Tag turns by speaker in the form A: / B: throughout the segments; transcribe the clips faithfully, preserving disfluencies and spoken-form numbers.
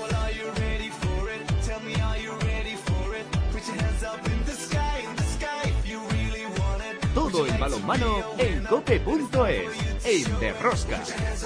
A: Todo el balonmano en cope punto es, en De Rosca.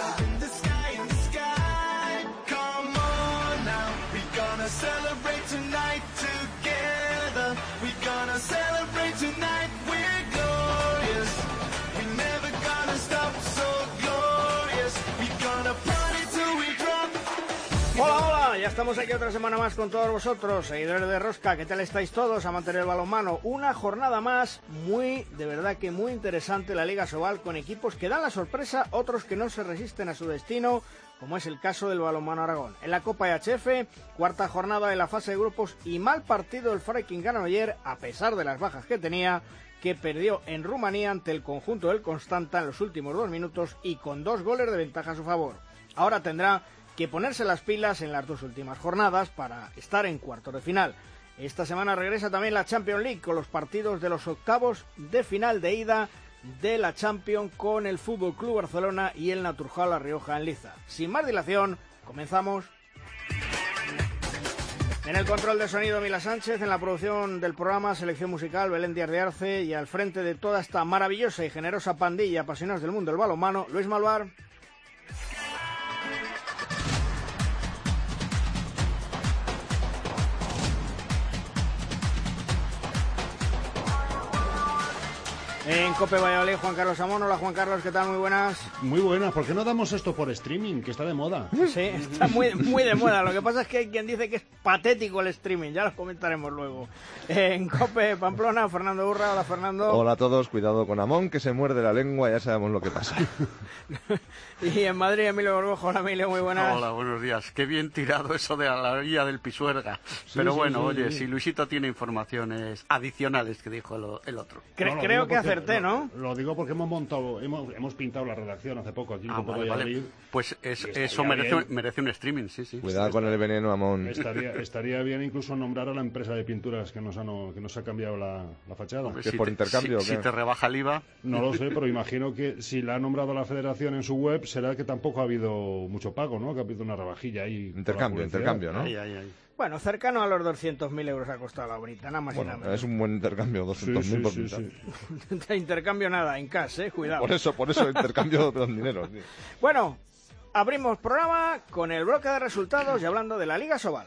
B: Hola, hola, ya estamos aquí otra semana más con todos vosotros, seguidores de Rosca. ¿Qué tal estáis todos? A mantener el balonmano. Una jornada más muy, de verdad que muy interesante la Liga Sobal, con equipos que dan la sorpresa, otros que no se resisten a su destino, como es el caso del balonmano Aragón. En la Copa E H F, cuarta jornada de la fase de grupos y mal partido el Freiking Granollers, a pesar de las bajas que tenía, que perdió en Rumanía ante el conjunto del Constanta en los últimos dos minutos y con dos goles de ventaja a su favor. Ahora tendrá que ponerse las pilas en las dos últimas jornadas para estar en cuartos de final. Esta semana regresa también la Champions League con los partidos de los octavos de final de ida de la Champions con el F C Barcelona y el Naturjal La Rioja en liza. Sin más dilación, comenzamos. En el control de sonido Mila Sánchez, en la producción del programa, selección musical Belén Díaz de Arce, y al frente de toda esta maravillosa y generosa pandilla apasionados del mundo del balonmano, Luis Malvar. En Cope Valladolid, Juan Carlos Amón. Hola, Juan Carlos, ¿qué tal? Muy buenas.
C: Muy buenas. ¿Por qué no damos esto por streaming, que está de moda?
B: Sí, está muy, muy de moda. Lo que pasa es que hay quien dice que es patético el streaming. Ya lo comentaremos luego. En Cope Pamplona, Fernando Urra. Hola, Fernando.
D: Hola a todos. Cuidado con Amón, que se muerde la lengua. Ya sabemos lo que pasa.
B: Y en Madrid, Emilio Borbojo. Hola, Emilio, muy buenas.
E: Hola, buenos días. Qué bien tirado eso de la vía del Pisuerga. Sí, Pero sí, bueno, sí, oye, sí. Si Luisito tiene informaciones adicionales que dijo el, el otro.
B: Cre- no, creo que acerté, ¿no?
C: Lo, lo digo porque hemos montado, hemos, hemos pintado la redacción hace poco aquí en
E: ah,
C: Copa
E: vale,
C: Valladolid.
E: Vale. Pues es, eso merece, merece un streaming, sí, sí.
D: Cuidado sí, con el veneno, Amón.
C: Estaría, estaría bien incluso nombrar a la empresa de pinturas que nos ha, no, que nos ha cambiado la, la fachada.
E: Hombre,
D: ¿Que
E: si
D: por
E: te,
D: intercambio
E: si,
D: o qué?
E: si te rebaja el I V A...
C: No lo sé, pero imagino que si la ha nombrado la Federación en su web, será que tampoco ha habido mucho pago, ¿no? Que ha habido una rebajilla ahí.
D: Intercambio, intercambio, ¿no?
E: Ay, ay, ay.
B: Bueno, cercano a los doscientos mil euros ha costado la bonita, nada más
D: bueno,
B: y nada menos.
D: Es un buen intercambio, doscientos mil
C: sí,
D: por
C: sí,
D: mitad.
B: Sí. Intercambio nada, en cash, eh, cuidado.
D: Por eso, por eso intercambio de dinero. Sí.
B: Bueno, abrimos programa con el bloque de resultados y hablando de la Liga Sobal.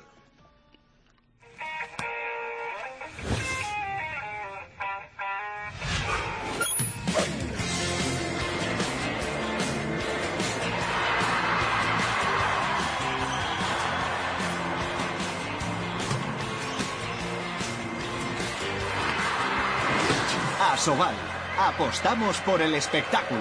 A: A Sobal, apostamos por el espectáculo.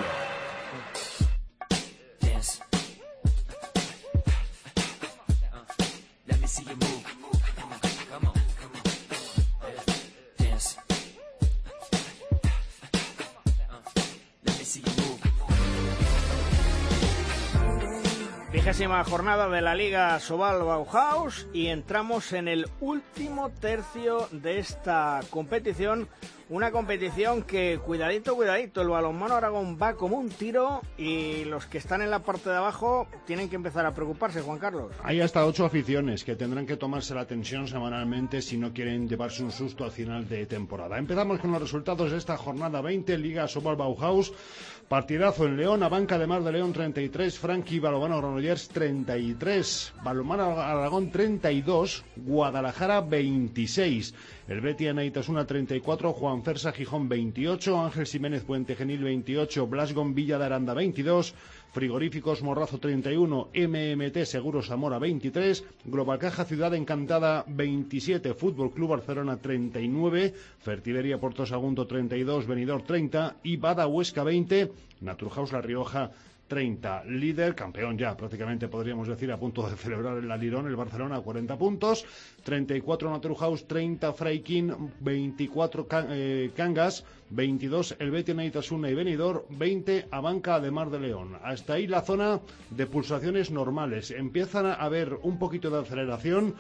B: Vigésima jornada de la Liga Sobal Bauhaus y entramos en el último tercio de esta competición. Una competición que, cuidadito, cuidadito, el balonmano Aragón va como un tiro y los que están en la parte de abajo tienen que empezar a preocuparse, Juan Carlos.
C: Hay hasta ocho aficiones que tendrán que tomarse la tensión semanalmente si no quieren llevarse un susto al final de temporada. Empezamos con los resultados de esta jornada veinte, Liga Sobal Bauhaus. Partidazo en León, Abanca de Mar de León treinta y tres, Franqui Balonmano Granollers treinta y tres, Balonmano Aragón treinta y dos, Guadalajara veintiséis, el Betia Naitasuna treinta y cuatro, Juan Fersa Gijón veintiocho, Ángel Ximénez Puente Genil veintiocho, Blasgon Villa de Aranda veintidós, Frigoríficos Morrazo treinta y uno, M M T Seguros Zamora veintitrés, Global Caja Ciudad Encantada veintisiete, Fútbol Club Barcelona treinta y nueve, Fertiberia Porto Sagunto treinta y dos, Benidorm treinta y Bada Huesca veinte, Naturhaus La Rioja treinta. Líder, campeón ya, prácticamente podríamos decir, a punto de celebrar el Alirón, el Barcelona, cuarenta puntos, treinta y cuatro Naturhaus, treinta Freiking, veinticuatro Can, eh, Cangas, veintidós el Betia Naitasuna y Benidorm, veinte Abanca de Mar de León. Hasta ahí la zona de pulsaciones normales. Empiezan a haber un poquito de aceleración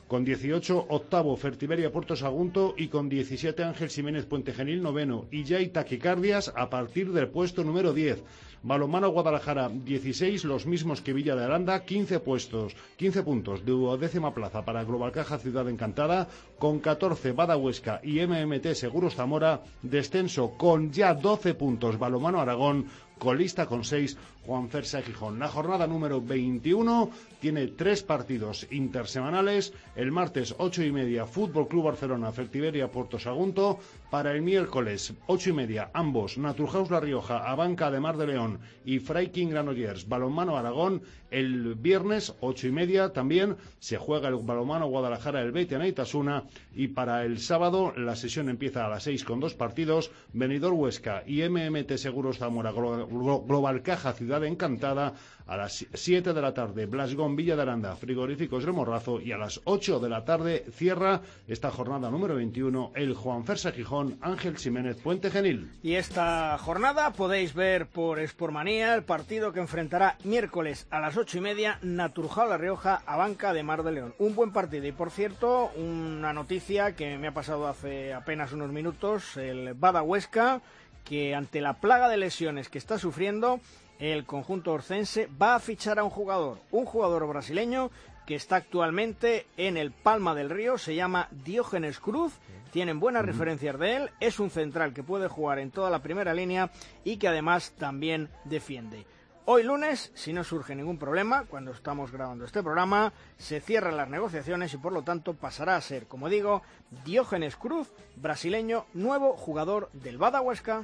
C: Con dieciocho, octavo, Fertiberia Puerto Sagunto, y con diecisiete, Ángel Ximénez Puente Genil, noveno. Y ya hay taquicardias a partir del puesto número diez. Balonmano Guadalajara, dieciséis, los mismos que Villa de Aranda, quince puestos, quince puntos, duodécima plaza para Global Caja Ciudad Encantada, con catorce, Bada Huesca y M M T Seguros Zamora, descenso con ya doce puntos, Balonmano Aragón, colista con seis, Juan Fersa Gijón. La jornada número veintiuno tiene tres partidos intersemanales. El martes, ocho y media, Fútbol Club Barcelona, Fertiberia Puerto Sagunto. Para el miércoles, ocho y media, ambos, Naturhaus La Rioja, Abanca de Mar de León y Freiking Granollers, Balonmano Aragón. El viernes, ocho y media, también se juega el Balonmano Guadalajara, el Beitiana Itasuna. Y para el sábado, la sesión empieza a las seis con dos partidos, Benidorm Huesca y M M T Seguros Zamora, Global Caja Ciudad Encantada. A las siete de la tarde, Blasgón Villa de Aranda, Frigoríficos del Morrazo, y a las ocho de la tarde cierra esta jornada número veintiuno el Juan Fersa Gijón, Ángel Ximénez Puente Genil.
B: Y esta jornada podéis ver por Sportmanía el partido que enfrentará miércoles a las ocho y media Naturhaus La Rioja, Abanca de Mar de León. Un buen partido. Y por cierto, una noticia que me ha pasado hace apenas unos minutos, el Bada Huesca, que ante la plaga de lesiones que está sufriendo, el conjunto orcense va a fichar a un jugador, un jugador brasileño que está actualmente en el Palma del Río, se llama Diógenes Cruz, tienen buenas uh-huh. referencias de él, es un central que puede jugar en toda la primera línea y que además también defiende. Hoy lunes, si no surge ningún problema, cuando estamos grabando este programa, se cierran las negociaciones y por lo tanto pasará a ser, como digo, Diógenes Cruz, brasileño, nuevo jugador del Bada Huesca.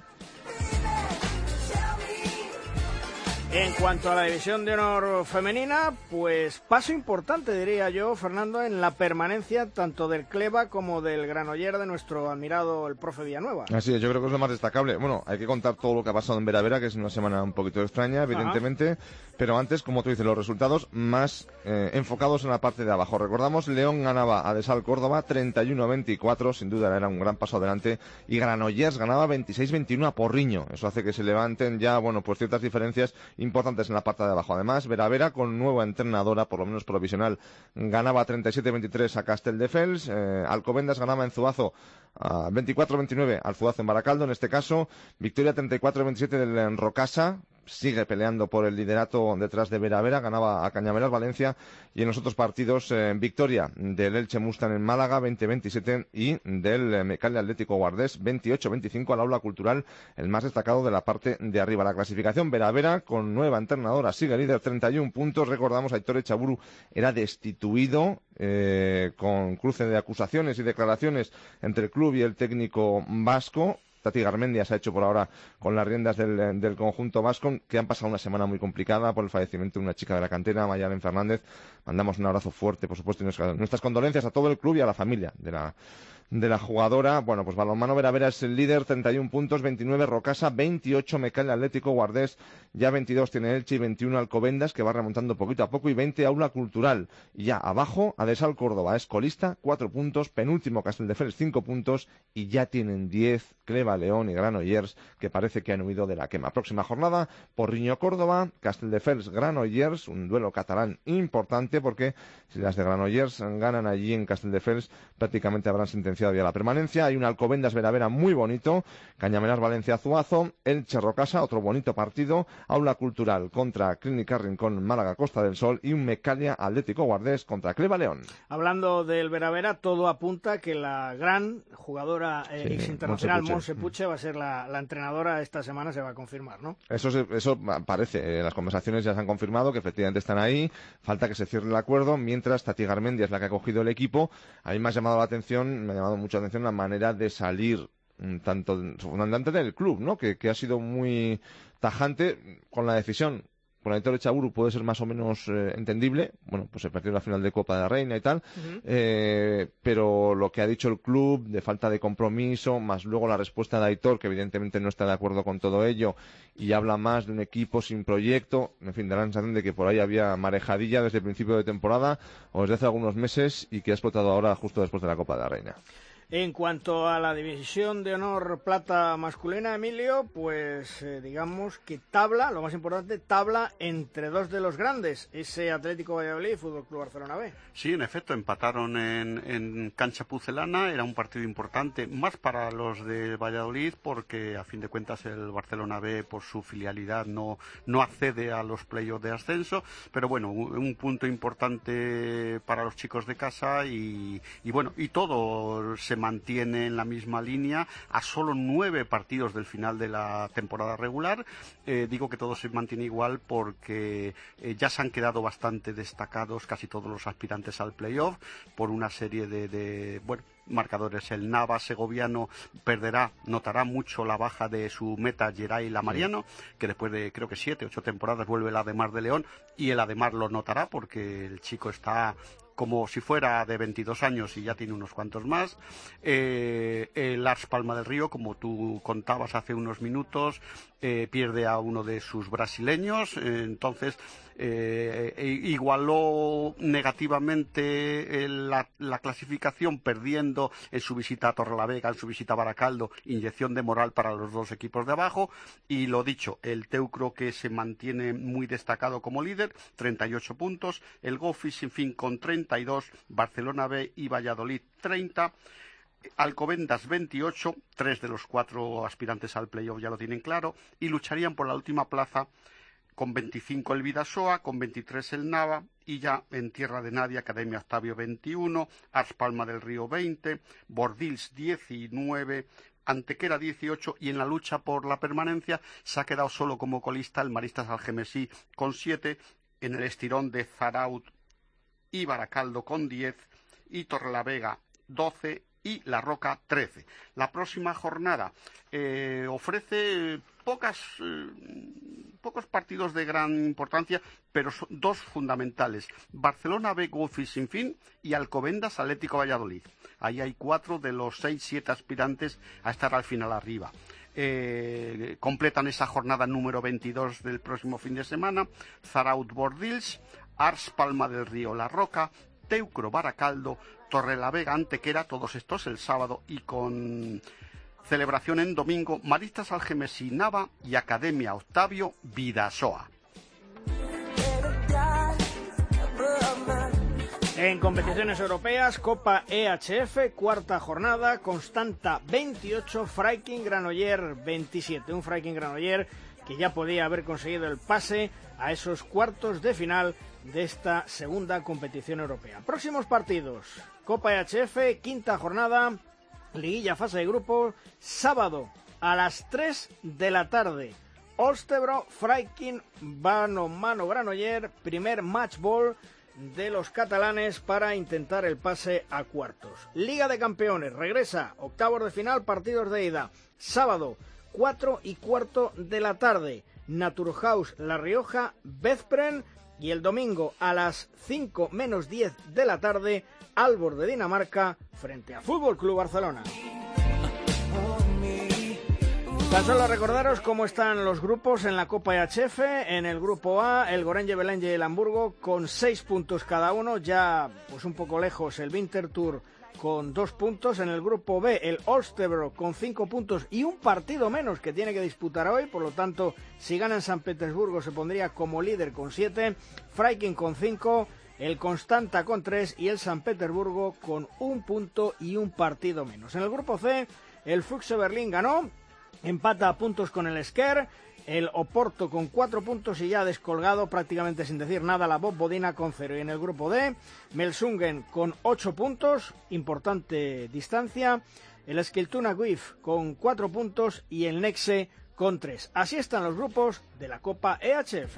B: En cuanto a la división de honor femenina, pues paso importante, diría yo, Fernando, en la permanencia tanto del Cleva como del Granollers de nuestro admirado el profe Villanueva.
D: Así es, yo creo que es lo más destacable. Bueno, hay que contar todo lo que ha pasado en Vera Vera, que es una semana un poquito extraña, evidentemente, Ajá. pero antes, como tú dices, los resultados más eh, enfocados en la parte de abajo. Recordamos, León ganaba a Desal Córdoba treinta y uno a veinticuatro, sin duda era un gran paso adelante, y Granollers ganaba veintiséis a veintiuno a Porriño. Eso hace que se levanten ya, bueno, pues ciertas diferencias importantes en la parte de abajo. Además, Vera Vera, con nueva entrenadora, por lo menos provisional, ganaba treinta y siete a veintitrés a Castelldefels. Eh, Alcobendas ganaba en Zuazo a veinticuatro a veintinueve al Zuazo en Baracaldo, en este caso. Victoria treinta y cuatro a veintisiete del Rocasa. Sigue peleando por el liderato detrás de Vera Vera, ganaba a Cañamelas Valencia, y en los otros partidos eh, victoria del Elche Mustang en Málaga veinte a veintisiete y del eh, Mecalia Atlético Guardés veintiocho a veinticinco al Aula Cultural, el más destacado de la parte de arriba. La clasificación, Vera Vera con nueva entrenadora sigue líder, treinta y uno puntos. Recordamos, Aitor Echaburu era destituido eh, con cruce de acusaciones y declaraciones entre el club y el técnico vasco. Tati Garmendia se ha hecho por ahora con las riendas del, del conjunto vasco, que han pasado una semana muy complicada por el fallecimiento de una chica de la cantera, Mayalen Fernández. Mandamos un abrazo fuerte, por supuesto, y nuestras, nuestras condolencias a todo el club y a la familia de la, de la jugadora. Bueno, pues Balonmano Vera Vera es el líder, treinta y uno puntos, veintinueve Rocasa, veintiocho Mecalia Atlético Guardés, ya veintidós tiene Elche y veintiuno Alcobendas, que va remontando poquito a poco, y veinte Aula Cultural. Y ya abajo, Adesal Córdoba es colista, cuatro puntos, penúltimo Castelldefels, cinco puntos, y ya tienen diez Cleva, León y Granollers, que parece que han huido de la quema. Próxima jornada, Porriño Córdoba, Castelldefels Granollers, un duelo catalán importante, porque si las de Granollers ganan allí en Castelldefels, prácticamente habrán sentenciado ya la permanencia. Hay un Alcobendas Vera Vera muy bonito, Cañamelas Valencia Zuazo, Elche Rocasa, otro bonito partido, Aula Cultural contra Clínica Rincón Málaga Costa del Sol, y un Mecalia Atlético Guardés contra Cleva León.
B: Hablando del Vera Vera, todo apunta que la gran jugadora eh,
D: sí,
B: ex internacional
D: Monse
B: Monse Puche va a ser la, la entrenadora esta semana, se va a confirmar, ¿no?
D: Eso, eso parece, las conversaciones ya se han confirmado que efectivamente están ahí, falta que se cierre el acuerdo, mientras Tati Garmendia es la que ha cogido el equipo. A mí me ha llamado la atención, me ha llamado mucho la atención la manera de salir tanto fundante del club, ¿no? Que, que ha sido muy tajante con la decisión. Con Aitor Echaburu puede ser más o menos eh, entendible. Bueno, pues se perdió la final de Copa de la Reina y tal. Uh-huh. Eh, pero lo que ha dicho el club, de falta de compromiso, más luego la respuesta de Aitor, que evidentemente no está de acuerdo con todo ello, y habla más de un equipo sin proyecto. En fin, da la sensación de que por ahí había marejadilla desde el principio de temporada, o desde hace algunos meses, y que ha explotado ahora justo después de la Copa de la Reina.
B: En cuanto a la división de honor plata masculina, Emilio, pues eh, digamos que tabla, lo más importante, tabla entre dos de los grandes, ese Atlético Valladolid y Fútbol Club Barcelona B.
E: Sí, en efecto, empataron en, en cancha pucelana, era un partido importante, más para los de Valladolid, porque a fin de cuentas el Barcelona B, por su filialidad, no, no accede a los playoffs de ascenso, pero bueno, un, un punto importante para los chicos de casa y, y bueno, y todo se mantiene en la misma línea a solo nueve partidos del final de la temporada regular. Eh, digo que todo se mantiene igual porque eh, ya se han quedado bastante destacados casi todos los aspirantes al playoff por una serie de, de bueno, marcadores. El Nava segoviano perderá, notará mucho la baja de su meta Geray Lamariano, que después de creo que siete, ocho temporadas vuelve el Ademar de León, y el Ademar lo notará porque el chico está como si fuera de veintidós años y ya tiene unos cuantos más. Eh, el Ars Palma del Río, como tú contabas hace unos minutos, eh, pierde a uno de sus brasileños, eh, entonces eh, igualó negativamente la, la clasificación perdiendo en su visita a Torrelavega, en su visita a Baracaldo, inyección de moral para los dos equipos de abajo. Y lo dicho, el Teucro, que se mantiene muy destacado como líder, treinta y ocho puntos, el Gofi sin fin con treinta y dos, Barcelona B y Valladolid treinta, Alcobendas veintiocho, tres de los cuatro aspirantes al playoff ya lo tienen claro, y lucharían por la última plaza con veinticinco el Vidasoa, con veintitrés el Nava, y ya en tierra de nadie Academia Octavio veintiuno, Ars Palma del Río veinte, Bordils diecinueve, Antequera dieciocho, y en la lucha por la permanencia se ha quedado solo como colista el Maristas Algemesí con siete, en el estirón de Zaraut y Baracaldo con diez, y Torrelavega doce y La Roca trece. La próxima jornada eh, ofrece pocas, eh, pocos partidos de gran importancia, pero son dos fundamentales: Barcelona B, Gofi sin fin, y Alcobendas Atlético Valladolid. Ahí hay cuatro de los seis, siete aspirantes a estar al final arriba. Eh, completan esa jornada número veintidós del próximo fin de semana Zaraut Bordils, Ars Palma del Río La Roca, Teucro Baracaldo, Torrelavega Antequera, todos estos el sábado, y con celebración en domingo, Maristas Algemesí Nava y Academia Octavio Vidasoa.
B: En competiciones europeas, Copa E H F, cuarta jornada, Constanta veintiocho, Freiking Granoller veintisiete. Un Freiking Granoller que ya podía haber conseguido el pase a esos cuartos de final de esta segunda competición europea. Próximos partidos: Copa E H F, quinta jornada, liguilla fase de grupos, sábado a las tres de la tarde. Olstebro, Freiking, Balonmano Granoller, primer match ball de los catalanes para intentar el pase a cuartos. Liga de Campeones, regresa, octavos de final, partidos de ida. Sábado, cuatro y cuarto de la tarde, Naturhaus La Rioja, Veszprem, y el domingo a las cinco menos diez de la tarde, Aalborg de Dinamarca frente a Fútbol Club Barcelona. Tan solo recordaros cómo están los grupos en la Copa E H F. En el grupo A, el Gorenje Belenje y el Hamburgo con seis puntos cada uno, ya pues un poco lejos el Winterthur con dos puntos. En el grupo B, el Olstebro con cinco puntos y un partido menos que tiene que disputar hoy, por lo tanto, si gana en San Petersburgo se pondría como líder con siete, Freiking con cinco, el Constanta con tres y el San Petersburgo con un punto y un partido menos. En el grupo C, el Füchse Berlín ganó, empata a puntos con el Sker, el Oporto con cuatro puntos y ya descolgado prácticamente sin decir nada la Vojvodina con cero. Y en el grupo D, Melsungen con ocho puntos, importante distancia, el Eskilstuna Guif con cuatro puntos y el Nexe con tres. Así están los grupos de la Copa E H F.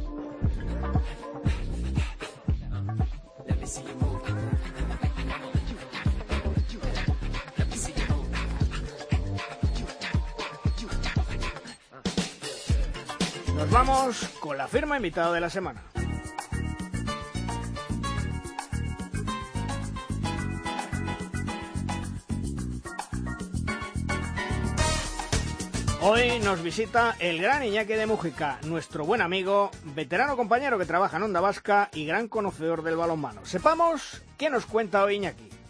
B: Nos vamos con la firma invitada de la semana. Hoy nos visita el gran Iñaki de Mújica, nuestro buen amigo, veterano compañero que trabaja en Onda Vasca y gran conocedor del balonmano. Sepamos qué nos cuenta hoy Iñaki.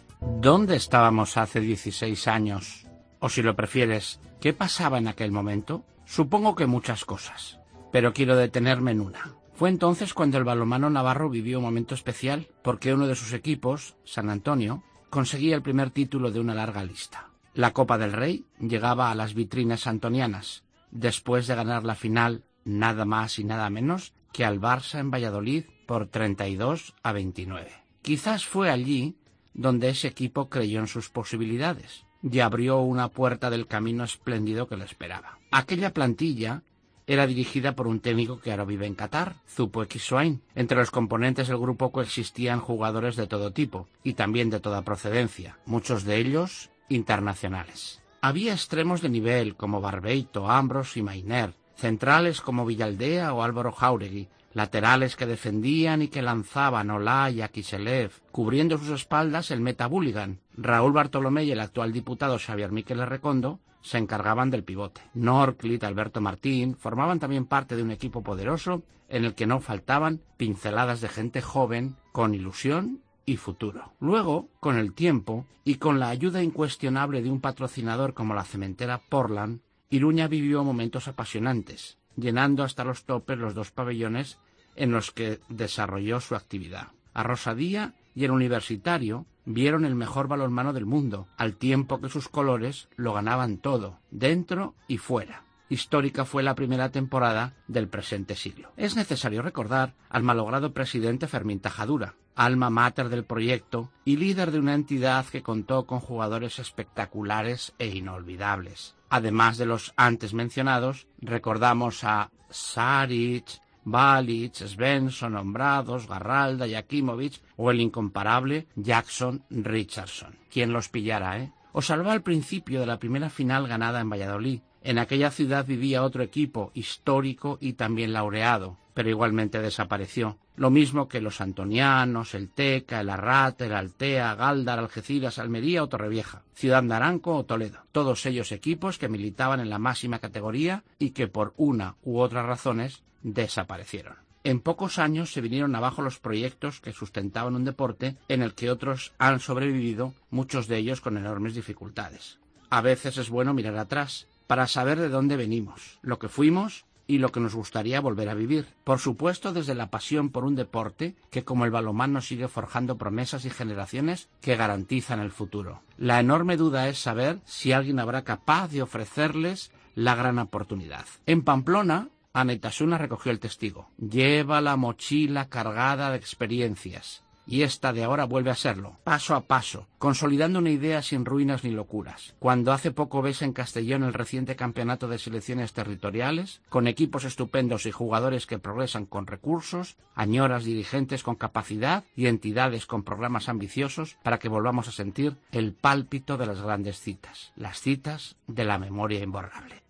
F: ¿Dónde estábamos hace dieciséis años? O si lo prefieres, ¿qué pasaba en aquel momento? Supongo que muchas cosas, pero quiero detenerme en una. Fue entonces cuando el balonmano navarro vivió un momento especial, porque uno de sus equipos, San Antonio, conseguía el primer título de una larga lista. La Copa del Rey llegaba a las vitrinas antonianas, después de ganar la final nada más y nada menos que al Barça en Valladolid por treinta y dos a veintinueve. Quizás fue allí donde ese equipo creyó en sus posibilidades y abrió una puerta del camino espléndido que le esperaba. Aquella plantilla era dirigida por un técnico que ahora vive en Qatar, Zupo Equiswain. Entre los componentes del grupo coexistían jugadores de todo tipo y también de toda procedencia, muchos de ellos internacionales. Había extremos de nivel como Barbeito, Ambros y Mainer, centrales como Villaldea o Álvaro Jáuregui, laterales que defendían y que lanzaban Olá y Akiselev, cubriendo sus espaldas el meta Bulligan. Raúl Bartolomé y el actual diputado Xavier Miquel Errekondo se encargaban del pivote. Norclit, Alberto Martín formaban también parte de un equipo poderoso en el que no faltaban pinceladas de gente joven con ilusión y futuro. Luego, con el tiempo y con la ayuda incuestionable de un patrocinador como la cementera Portland, Iruña vivió momentos apasionantes, llenando hasta los topes los dos pabellones en los que desarrolló su actividad. Arrosadía y el Universitario vieron el mejor balonmano del mundo, al tiempo que sus colores lo ganaban todo, dentro y fuera. Histórica fue la primera temporada del presente siglo. Es necesario recordar al malogrado presidente Fermín Tajadura, alma mater del proyecto y líder de una entidad que contó con jugadores espectaculares e inolvidables. Además de los antes mencionados, recordamos a Saric, Balic, Svensson, Hombrados, Garralda, Jakimovic o el incomparable Jackson Richardson. ¿Quién los pillara, eh? Os salvó al principio de la primera final ganada en Valladolid. En aquella ciudad vivía otro equipo histórico y también laureado, pero igualmente desapareció. Lo mismo que los antonianos, el Teca, el Arrate, el Altea, Gáldar, Algeciras, Almería o Torrevieja, Ciudad Naranco o Toledo. Todos ellos equipos que militaban en la máxima categoría y que por una u otras razones desaparecieron. En pocos años se vinieron abajo los proyectos que sustentaban un deporte en el que otros han sobrevivido, muchos de ellos con enormes dificultades. A veces es bueno mirar atrás para saber de dónde venimos, lo que fuimos y lo que nos gustaría volver a vivir. Por supuesto, desde la pasión por un deporte que, como el balonmano, sigue forjando promesas y generaciones que garantizan el futuro. La enorme duda es saber si alguien habrá capaz de ofrecerles la gran oportunidad. En Pamplona, Anaitasuna recogió el testigo. Lleva la mochila cargada de experiencias. Y esta de ahora vuelve a serlo, paso a paso, consolidando una idea sin ruinas ni locuras. Cuando hace poco ves en Castellón el reciente campeonato de selecciones territoriales, con equipos estupendos y jugadores que progresan con recursos, añoras dirigentes con capacidad y entidades con programas ambiciosos para que volvamos a sentir el pálpito de las grandes citas, las citas de la memoria imborrable.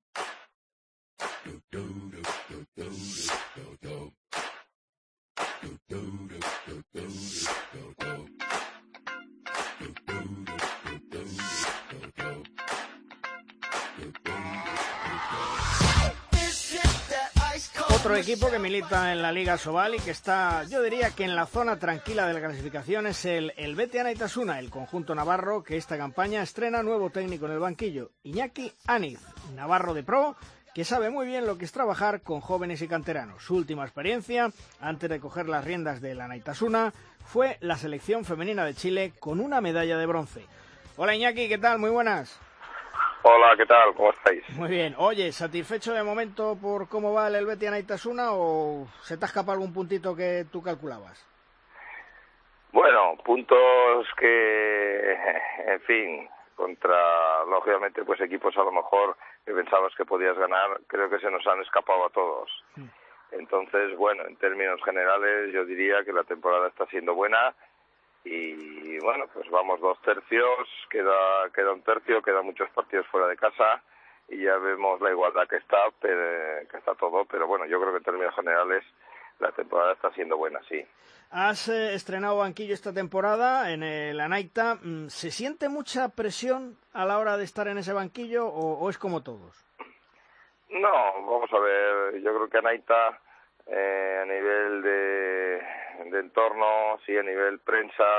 B: Otro equipo que milita en la Liga Sobal y que está, yo diría que en la zona tranquila de la clasificación es el, el Bete Anaitasuna, el conjunto navarro que esta campaña estrena nuevo técnico en el banquillo, Iñaki Aniz, navarro de pro, que sabe muy bien lo que es trabajar con jóvenes y canteranos. Su última experiencia, antes de coger las riendas del Anaitasuna, fue la selección femenina de Chile con una medalla de bronce. Hola Iñaki, ¿qué tal? Muy buenas.
G: Hola, ¿qué tal? ¿Cómo estáis?
B: Muy bien. Oye, ¿satisfecho de momento por cómo va el Helvetia Anaitasuna o se te ha escapado algún puntito que tú calculabas?
G: Bueno, puntos que, en fin, contra, lógicamente, pues equipos a lo mejor que pensabas que podías ganar, creo que se nos han escapado a todos. Sí. Entonces, bueno, en términos generales yo diría que la temporada está siendo buena. Y bueno, pues vamos dos tercios, queda queda un tercio, quedan muchos partidos fuera de casa y ya vemos la igualdad que está, pero, que está todo, pero bueno, yo creo que en términos generales la temporada está siendo buena, sí.
B: Has eh, estrenado banquillo esta temporada en el Anaita. ¿Se siente mucha presión a la hora de estar en ese banquillo o, o es como todos?
G: No, vamos a ver, yo creo que Anaita eh, a nivel de de entorno, sí, a nivel prensa,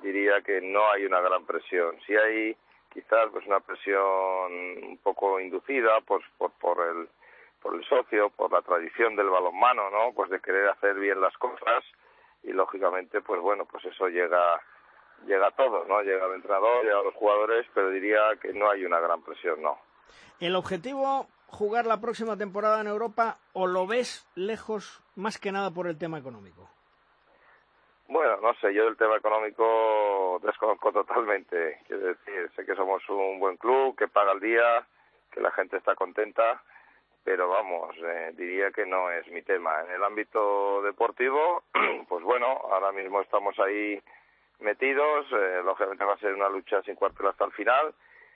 G: diría que no hay una gran presión. Sí hay quizás pues una presión un poco inducida pues, por, por el por el socio, por la tradición del balonmano, ¿no? Pues de querer hacer bien las cosas y lógicamente pues bueno, pues eso llega llega a todos, ¿no? Llega al entrenador, llega a los jugadores, pero diría que no hay una gran presión, no.
B: ¿El objetivo jugar la próxima temporada en Europa o lo ves lejos más que nada por el tema económico?
G: Bueno, no sé, yo del tema económico desconozco totalmente. Quiero decir, sé que somos un buen club, que paga al día, que la gente está contenta, pero vamos, eh, diría que no es mi tema. En el ámbito deportivo, pues bueno, ahora mismo estamos ahí metidos, eh, lógicamente va a ser una lucha sin cuartel hasta el final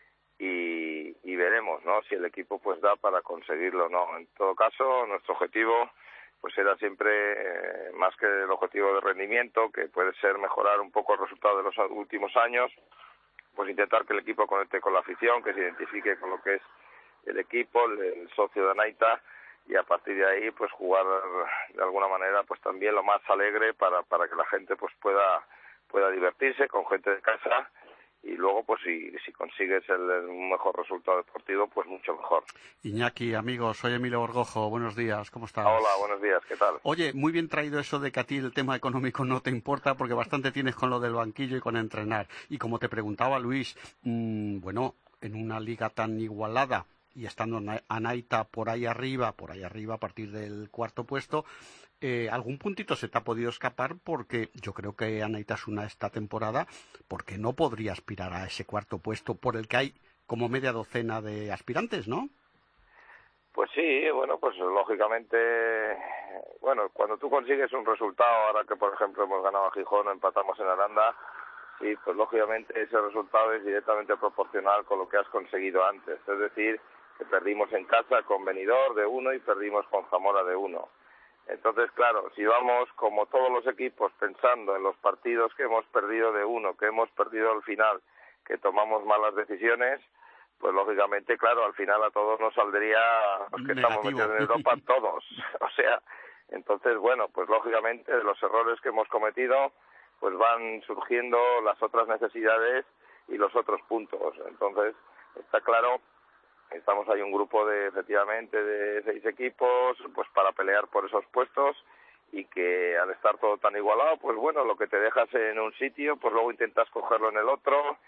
G: y, y veremos, ¿no? Si el equipo pues da para conseguirlo o no. En todo caso, nuestro objetivo pues era siempre eh, más que el objetivo de rendimiento, que puede ser mejorar un poco el resultado de los últimos años, pues intentar que el equipo conecte con la afición, que se identifique con lo que es el equipo, el, el socio de Anaita, y a partir de ahí pues jugar de alguna manera pues también lo más alegre para para que la gente pues pueda pueda divertirse con gente de casa y luego pues si, si consigues el, el mejor resultado deportivo pues mucho mejor.
E: Iñaki, amigos, soy Emilio Borgojo, buenos días, ¿cómo estás?
G: Hola, buenos días, ¿qué tal?
E: Oye, muy bien traído eso de que a ti el tema económico no te importa porque bastante tienes con lo del banquillo y con entrenar. Y como te preguntaba Luis, mmm, bueno, en una liga tan igualada y estando Anaita por ahí arriba, por ahí arriba a partir del cuarto puesto, Eh, algún puntito se te ha podido escapar porque yo creo que Anaita es una esta temporada porque no podría aspirar a ese cuarto puesto por el que hay como media docena de aspirantes, ¿no?
G: Pues sí, bueno, pues lógicamente, bueno, cuando tú consigues un resultado, ahora que por ejemplo hemos ganado a Gijón o empatamos en Aranda, sí, pues lógicamente ese resultado es directamente proporcional con lo que has conseguido antes, es decir, que perdimos en casa con Benidorm de uno y perdimos con Zamora de uno. Entonces, claro, si vamos como todos los equipos pensando en los partidos que hemos perdido de uno, que hemos perdido al final, que tomamos malas decisiones, pues lógicamente, claro, al final a todos nos saldría los que
E: Negativo.
G: Estamos metidos en Europa, todos. O sea, entonces, bueno, pues lógicamente de los errores que hemos cometido, pues van surgiendo las otras necesidades y los otros puntos. Entonces, está claro. Estamos ahí un grupo de, efectivamente, de seis equipos, pues para pelear por esos puestos y que al estar todo tan igualado, pues bueno, lo que te dejas en un sitio, pues luego intentas cogerlo en el otro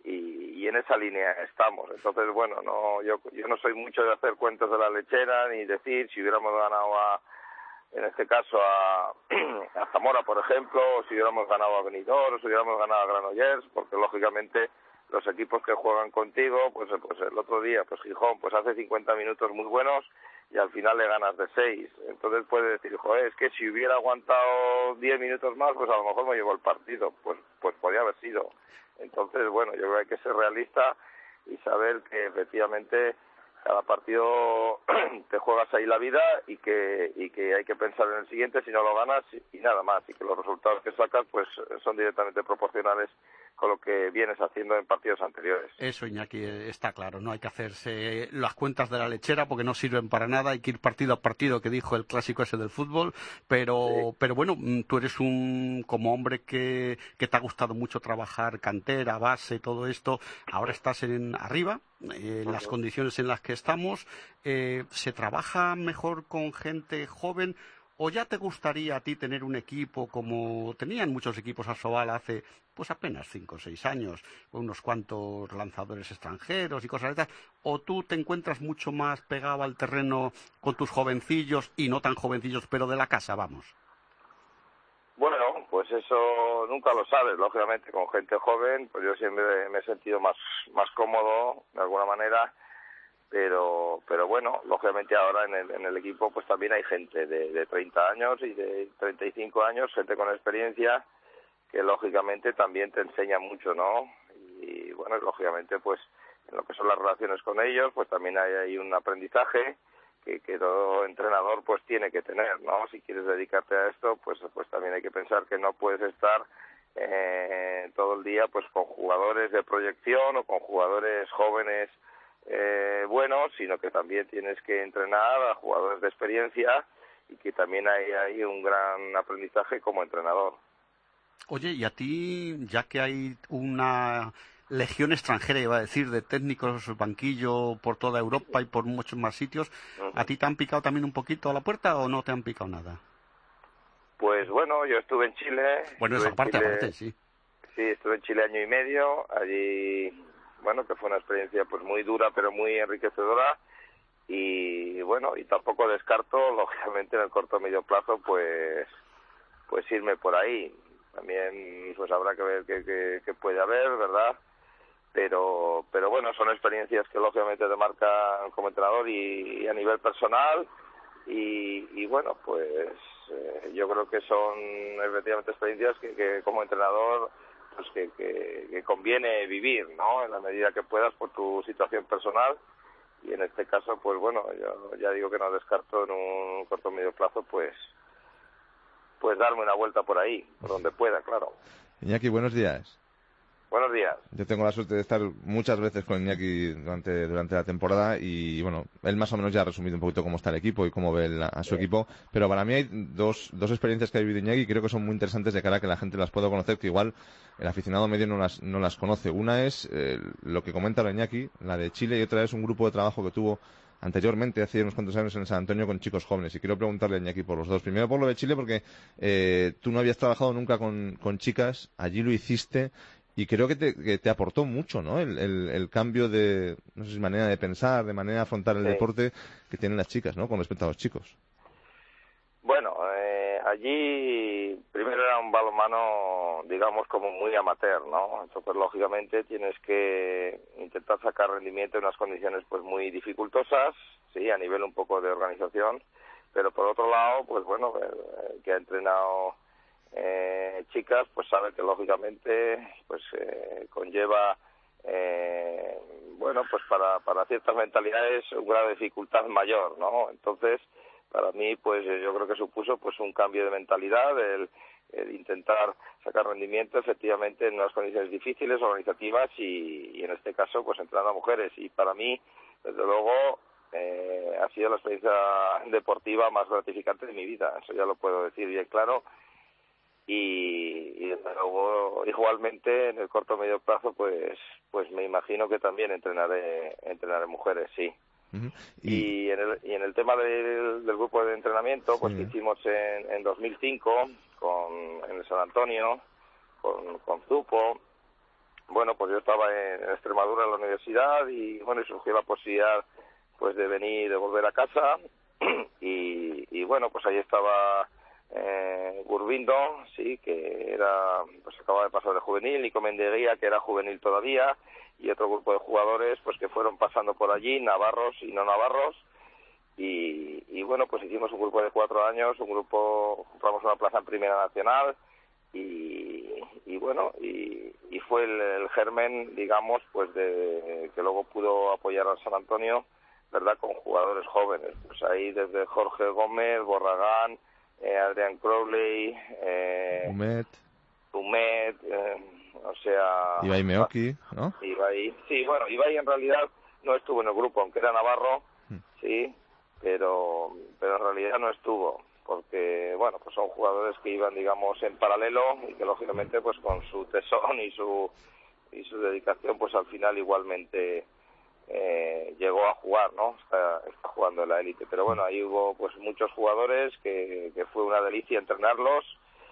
G: y, y en esa línea estamos. Entonces, bueno, no, yo, yo no soy mucho de hacer cuentos de la lechera ni decir si hubiéramos ganado a, en este caso a, a Zamora, por ejemplo, o si hubiéramos ganado a Benidorm, o si hubiéramos ganado a Granollers, porque lógicamente los equipos que juegan contigo, pues, pues el otro día, pues Gijón, pues hace cincuenta minutos muy buenos y al final le ganas de seis. Entonces puedes decir, joder, es que si hubiera aguantado diez minutos más, pues a lo mejor me llevo el partido. Pues pues podría haber sido. Entonces, bueno, yo creo que hay que ser realista y saber que efectivamente cada partido te juegas ahí la vida y que y que hay que pensar en el siguiente si no lo ganas y nada más, y que los resultados que sacas pues son directamente proporcionales con lo que vienes haciendo en partidos anteriores.
E: Eso, Iñaki, está claro, no hay que hacerse las cuentas de la lechera porque no sirven para nada, hay que ir partido a partido, que dijo el clásico ese del fútbol, pero sí. pero bueno, tú eres un como hombre que, que te ha gustado mucho trabajar cantera, base, todo esto, ahora estás en arriba, eh, uh-huh. Las condiciones en las que estamos, eh, ¿se trabaja mejor con gente joven? ¿O ya te gustaría a ti tener un equipo como tenían muchos equipos Asobal hace pues apenas cinco o seis años, con unos cuantos lanzadores extranjeros y cosas de estas? ¿O tú te encuentras mucho más pegado al terreno con tus jovencillos y no tan jovencillos, pero de la casa, vamos?
G: Bueno, pues eso nunca lo sabes, lógicamente, con gente joven, pues yo siempre me he sentido más, más cómodo, de alguna manera, pero pero bueno, lógicamente ahora en el, en el equipo pues también hay gente de, de treinta años y de treinta y cinco años, gente con experiencia que lógicamente también te enseña mucho, ¿no? Y bueno, lógicamente pues en lo que son las relaciones con ellos pues también hay, hay un aprendizaje que, que todo entrenador pues tiene que tener, ¿no? Si quieres dedicarte a esto pues pues también hay que pensar que no puedes estar eh, todo el día pues con jugadores de proyección o con jugadores jóvenes Eh, buenos, sino que también tienes que entrenar a jugadores de experiencia y que también hay, hay un gran aprendizaje como entrenador.
E: Oye, y a ti, ya que hay una legión extranjera, iba a decir, de técnicos banquillo por toda Europa y por muchos más sitios, ¿a ti te han picado también un poquito a la puerta o no te han picado nada?
G: Pues bueno, yo estuve en Chile.
E: Bueno, esa parte,
G: Chile,
E: aparte, sí.
G: Sí, estuve en Chile año y medio. Allí, bueno, que fue una experiencia pues muy dura, pero muy enriquecedora. Y bueno, y tampoco descarto, lógicamente, en el corto o medio plazo, pues, pues irme por ahí. También, pues habrá que ver qué, qué, qué puede haber, ¿verdad? Pero, pero bueno, son experiencias que lógicamente te marcan como entrenador y, y a nivel personal. Y, y bueno, pues eh, yo creo que son efectivamente experiencias que, que como entrenador pues que, que, que conviene vivir, ¿no? En la medida que puedas por tu situación personal. Y en este caso, pues bueno, yo ya digo que no descarto en un corto o medio plazo, pues pues darme una vuelta por ahí, por donde pueda, claro.
D: Iñaki, buenos días.
G: Buenos días.
D: Yo tengo la suerte de estar muchas veces con Iñaki durante, durante la temporada y, bueno, él más o menos ya ha resumido un poquito cómo está el equipo y cómo ve el, a su sí. equipo, pero para mí hay dos, dos experiencias que ha vivido Iñaki y creo que son muy interesantes de cara a que la gente las pueda conocer, que igual el aficionado medio no las, no las conoce. Una es eh, lo que comenta Iñaki, la de Chile, y otra es un grupo de trabajo que tuvo anteriormente, hace unos cuantos años en San Antonio con chicos jóvenes. Y quiero preguntarle a Iñaki por los dos. Primero por lo de Chile, porque eh, tú no habías trabajado nunca con, con chicas, allí lo hiciste. Y creo que te, que te aportó mucho, ¿no? El, el, el cambio de, no sé si manera de pensar, de manera de afrontar el sí. deporte que tienen las chicas, ¿no? Con respecto a los chicos.
G: Bueno, eh, allí primero era un balonmano, digamos, como muy amateur, ¿no? Entonces, lógicamente, tienes que intentar sacar rendimiento en unas condiciones, pues, muy dificultosas, sí, a nivel un poco de organización. Pero, por otro lado, pues, bueno, el, el que ha entrenado Eh, chicas, pues sabe que lógicamente pues eh, conlleva eh, bueno pues para para ciertas mentalidades un grado de dificultad mayor, ¿no? Entonces para mí pues yo creo que supuso pues un cambio de mentalidad, el, el intentar sacar rendimiento efectivamente en unas condiciones difíciles, organizativas y, y en este caso pues entrenando a mujeres, y para mí desde luego eh, ha sido la experiencia deportiva más gratificante de mi vida, eso ya lo puedo decir bien claro. Y, y desde luego igualmente en el corto o medio plazo pues pues me imagino que también entrenaré entrenaré mujeres, sí. Uh-huh. y... y en el y en el tema del, del grupo de entrenamiento sí. pues que hicimos en, en dos mil cinco con en el San Antonio con con Zupo, bueno pues yo estaba en Extremadura en la universidad y bueno y surgió la posibilidad pues de venir de volver a casa y, y bueno pues ahí estaba Eh, Gurbindo, sí, que era, pues acaba de pasar de juvenil, Nico Mendeguía, que era juvenil todavía, y otro grupo de jugadores, pues que fueron pasando por allí, navarros y no navarros, y, y bueno, pues hicimos un grupo de cuatro años, un grupo, compramos una plaza en Primera Nacional, y, y bueno, y, y fue el, el germen, digamos, pues de que luego pudo apoyar al San Antonio, ¿verdad?, con jugadores jóvenes, pues ahí desde Jorge Gómez, Borragán, Eh, Adrian Crowley, eh,
D: Umet,
G: Umet eh, o sea...
D: Ibai Meoki, ¿no?
G: Ibai, sí, bueno, Ibai en realidad no estuvo en el grupo, aunque era navarro, hmm. sí, pero, pero en realidad no estuvo, porque, bueno, pues son jugadores que iban, digamos, en paralelo y que, lógicamente, pues con su tesón y su, y su dedicación, pues al final igualmente... Eh, llegó a jugar, ¿no? Está, está jugando en la élite, pero bueno, ahí hubo pues muchos jugadores que, que fue una delicia entrenarlos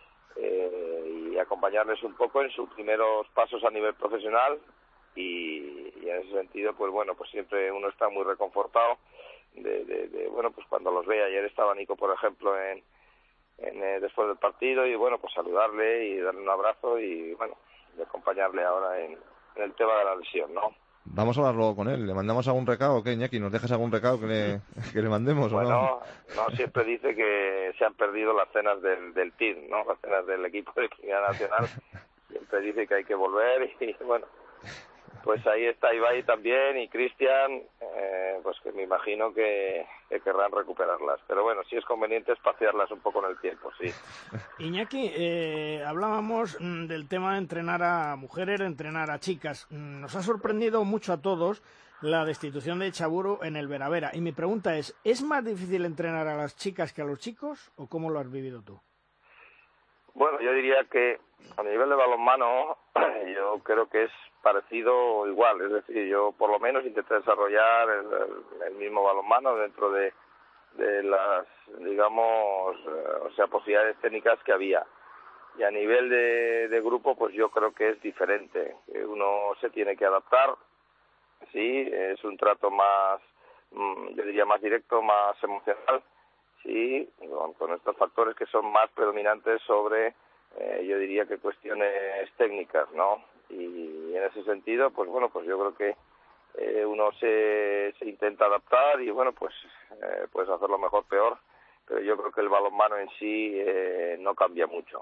G: eh, y acompañarles un poco en sus primeros pasos a nivel profesional y, y en ese sentido, pues bueno, pues siempre uno está muy reconfortado de, de, de bueno, pues cuando los ve. Ayer estaba Nico, por ejemplo, en, en eh, después del partido y bueno, pues saludarle y darle un abrazo y bueno, y acompañarle ahora en, en el tema de la lesión, ¿no?
D: Vamos a hablar luego con él. ¿Le mandamos algún recado? ¿Qué, Iñaki? ¿Nos dejas algún recado que le, que le mandemos?
G: Bueno, no? no, siempre dice que se han perdido las cenas del, del T I R, ¿no? Las cenas del equipo de Primera Nacional. Siempre dice que hay que volver y, bueno, pues ahí está Ibai también y Cristian, eh, pues que me imagino que, que querrán recuperarlas. Pero bueno, sí es conveniente espaciarlas un poco en el tiempo, sí.
B: Iñaki, eh, hablábamos mm, del tema de entrenar a mujeres, de entrenar a chicas. Nos ha sorprendido mucho a todos la destitución de Chaburo en el Veravera. Y mi pregunta es, ¿es más difícil entrenar a las chicas que a los chicos o cómo lo has vivido tú?
G: Bueno, yo diría que a nivel de balonmano yo creo que es parecido o igual, es decir, yo por lo menos intenté desarrollar el, el, el mismo balonmano dentro de, de las, digamos, eh, o sea, posibilidades técnicas que había. Y a nivel de, de grupo, pues yo creo que es diferente. Uno se tiene que adaptar, sí, es un trato más, yo diría más directo, más emocional, sí, con, con estos factores que son más predominantes sobre, eh, yo diría que cuestiones técnicas, ¿no? Y en ese sentido, pues bueno, pues yo creo que eh, uno se, se intenta adaptar y bueno, pues eh, puedes hacerlo mejor, peor, pero yo creo que el balonmano en sí eh, no cambia mucho.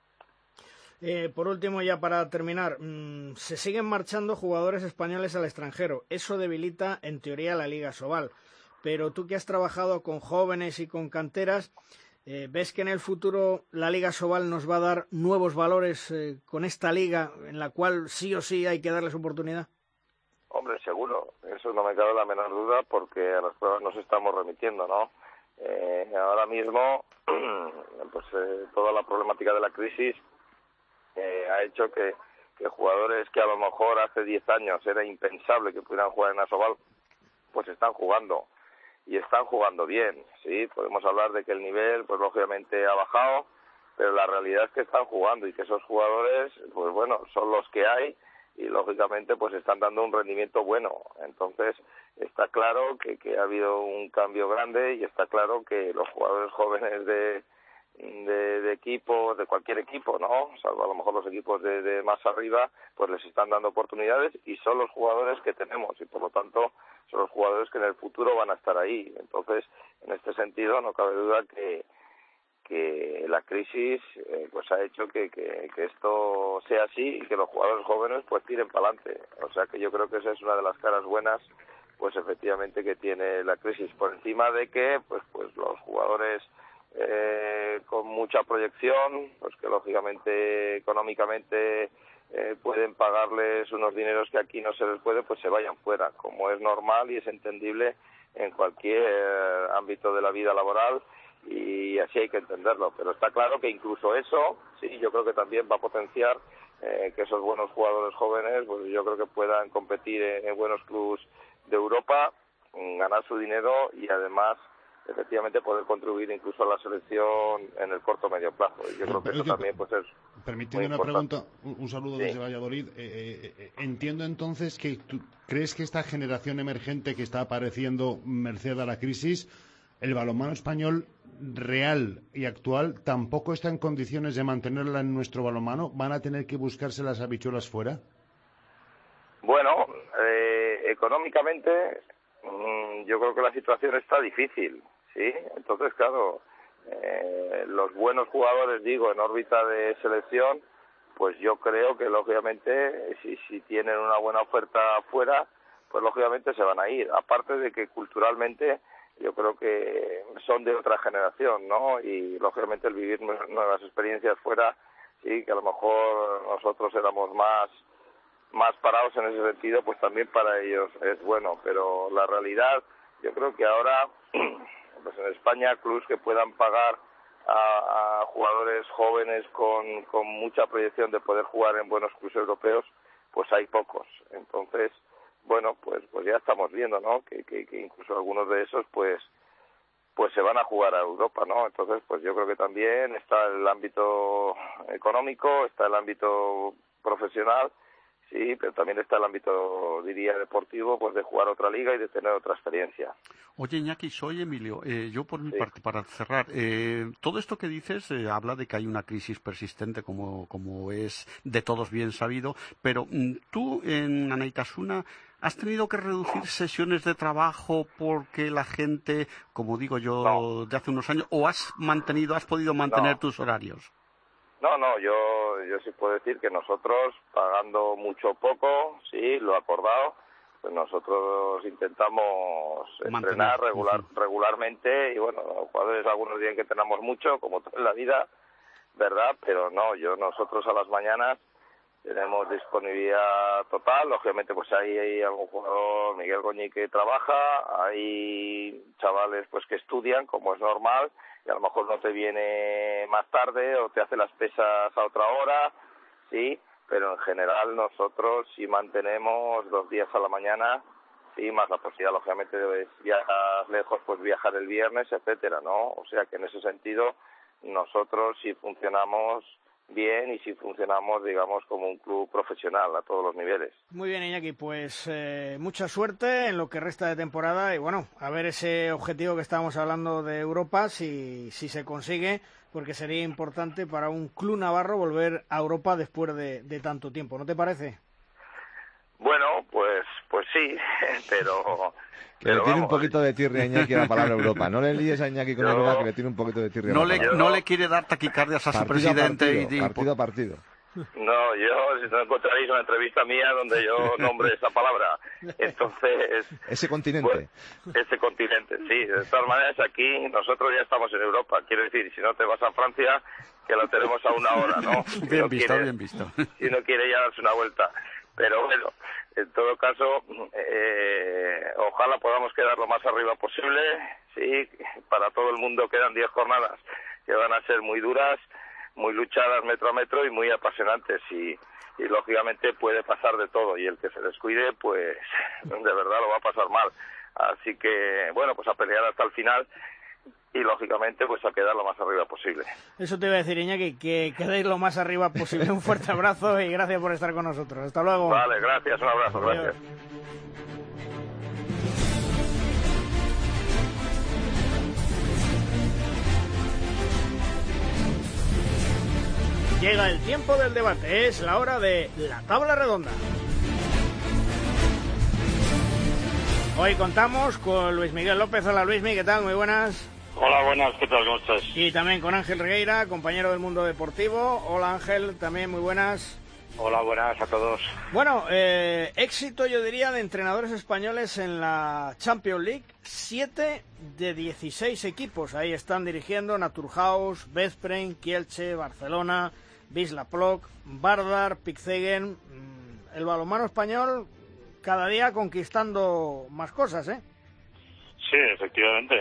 B: Eh, por último, ya para terminar, mmm, se siguen marchando jugadores españoles al extranjero. Eso debilita, en teoría, la Liga Sobal. Pero tú que has trabajado con jóvenes y con canteras, eh, ¿ves que en el futuro la Liga Sobal nos va a dar nuevos valores eh, con esta liga en la cual sí o sí hay que darles oportunidad?
G: Hombre, seguro. Eso no me cabe la menor duda porque a las pruebas nos estamos remitiendo, ¿no? Eh, ahora mismo, pues eh, toda la problemática de la crisis Eh, ha hecho que, que jugadores que a lo mejor hace diez años era impensable que pudieran jugar en Asobal, pues están jugando y están jugando bien, sí, podemos hablar de que el nivel pues lógicamente ha bajado, pero la realidad es que están jugando y que esos jugadores pues bueno, son los que hay y lógicamente pues están dando un rendimiento bueno. Entonces está claro que, que ha habido un cambio grande y está claro que los jugadores jóvenes de De, de equipo, de cualquier equipo, ¿no? Salvo a lo mejor los equipos de, de más arriba, pues les están dando oportunidades y son los jugadores que tenemos y por lo tanto son los jugadores que en el futuro van a estar ahí. Entonces, en este sentido, no cabe duda que que la crisis eh, pues ha hecho que, que, que esto sea así y que los jugadores jóvenes pues tiren para adelante. O sea que yo creo que esa es una de las caras buenas pues efectivamente que tiene la crisis, por encima de que pues pues los jugadores Eh, con mucha proyección, pues que lógicamente económicamente eh, pueden pagarles unos dineros que aquí no se les puede, pues se vayan fuera, como es normal y es entendible en cualquier eh, ámbito de la vida laboral y así hay que entenderlo, pero está claro que incluso eso, sí, yo creo que también va a potenciar eh, que esos buenos jugadores jóvenes, pues yo creo que puedan competir en, en buenos clubes de Europa, ganar su dinero y además efectivamente poder contribuir incluso a la selección en el corto o medio plazo. Y yo creo que eso también pues es
C: Permíteme una pregunta, un, un saludo sí. desde Valladolid. Eh, eh, entiendo entonces que tú crees que esta generación emergente que está apareciendo merced a la crisis, el balonmano español real y actual tampoco está en condiciones de mantenerla en nuestro balonmano. ¿Van a tener que buscarse las habichuelas fuera?
G: Bueno, eh, económicamente mmm, yo creo que la situación está difícil. Sí, entonces claro, eh, los buenos jugadores, digo, en órbita de selección, pues yo creo que lógicamente si, si tienen una buena oferta afuera, pues lógicamente se van a ir. Aparte de que culturalmente yo creo que son de otra generación, ¿no? Y lógicamente el vivir nuevas experiencias fuera, sí, que a lo mejor nosotros éramos más más parados en ese sentido, pues también para ellos es bueno. Pero la realidad, yo creo que ahora pues en España clubes que puedan pagar a, a jugadores jóvenes con, con mucha proyección de poder jugar en buenos clubes europeos, pues hay pocos. Entonces, bueno, pues pues ya estamos viendo, ¿no? Que, que, que incluso algunos de esos, pues pues se van a jugar a Europa, ¿no? Entonces, pues yo creo que también está el ámbito económico, está el ámbito profesional. Sí, pero también está el ámbito, diría, deportivo, pues de jugar otra liga y de tener otra experiencia.
E: Oye, Iñaki, soy Emilio. Eh, yo por mi
G: sí.
E: parte, para cerrar, eh, todo esto que dices eh, habla de que hay una crisis persistente, como, como es de todos bien sabido, pero tú en Anaitasuna has tenido que reducir sesiones de trabajo porque la gente, como digo yo,
G: no.
E: de hace unos años, o has mantenido, has podido mantener
G: no.
E: tus horarios.
G: No, no, yo yo sí puedo decir que nosotros, pagando mucho o poco, sí, lo acordado, pues nosotros intentamos
E: Mantener,
G: entrenar regular,
E: uh-huh.
G: regularmente y bueno, los jugadores algunos dicen que tenemos mucho, como todo en la vida, ¿verdad? Pero no, yo nosotros a las mañanas tenemos disponibilidad total, lógicamente pues ahí hay algún jugador, Miguel Goñi, que trabaja, hay chavales pues que estudian, como es normal, y a lo mejor no te viene más tarde o te hace las pesas a otra hora, sí, pero en general nosotros si mantenemos dos días a la mañana, sí, más la posibilidad lógicamente de viajar lejos, pues viajar el viernes, etcétera, ¿no? O sea que en ese sentido nosotros sí funcionamos bien y si funcionamos, digamos, como un club profesional a todos los niveles.
B: Muy bien, Iñaki, pues eh, mucha suerte en lo que resta de temporada y bueno, a ver ese objetivo que estábamos hablando de Europa, si, si se consigue, porque sería importante para un club navarro volver a Europa después de, de tanto tiempo, ¿no te parece?
G: Bueno, pues pues sí, pero...
D: Que
G: pero
D: le tiene
G: vamos,
D: un poquito de tirria a Iñaki a la palabra Europa. No le líes a Iñaki con
G: Yo...
D: Europa, que le tiene un poquito de tirria
E: no
D: a la
E: le,
D: palabra.
E: no le quiere dar taquicardias a su
D: Partido
E: presidente.
D: a partido,
E: y, y,
D: partido a partido.
G: No, yo, si no encontraréis una entrevista mía donde yo nombre esa palabra. Entonces...
D: Ese continente.
G: Pues, ese continente, sí. De todas maneras, aquí nosotros ya estamos en Europa. Quiero decir, si no te vas a Francia, que la tenemos a una hora, ¿no? Si
E: bien
G: no
E: visto,
G: quiere,
E: bien visto.
G: Si no quiere ya darse una vuelta. Pero bueno, en todo caso, eh, ojalá podamos quedar lo más arriba posible. Sí, para todo el mundo quedan diez jornadas que van a ser muy duras, muy luchadas metro a metro y muy apasionantes. Y, y lógicamente puede pasar de todo. Y el que se descuide, pues de verdad lo va a pasar mal. Así que, bueno, pues a pelear hasta el final. Y lógicamente pues a quedar lo más arriba posible.
B: Eso te iba a decir, Iñaki, que quedéis lo más arriba posible. Un fuerte abrazo y gracias por estar con nosotros. Hasta luego.
G: Vale, gracias, un abrazo, gracias.
B: Llega el tiempo del debate, es la hora de la tabla redonda. Hoy contamos con Luis Miguel López. Hola Luismi, ¿qué tal? Muy buenas.
H: Hola, buenas, ¿qué tal? ¿Cómo estás?
B: Y también con Ángel Regueira, compañero del Mundo Deportivo. Hola Ángel, también muy buenas.
H: Hola, buenas a todos.
B: Bueno, eh, éxito yo diría de entrenadores españoles en la Champions League. Siete de dieciséis equipos. Ahí están dirigiendo Naturhaus, Veszprém, Kielce, Barcelona, Wisla Plock, Vardar, Pickzegen. El balonmano español cada día conquistando más cosas, ¿eh?
H: Sí, efectivamente.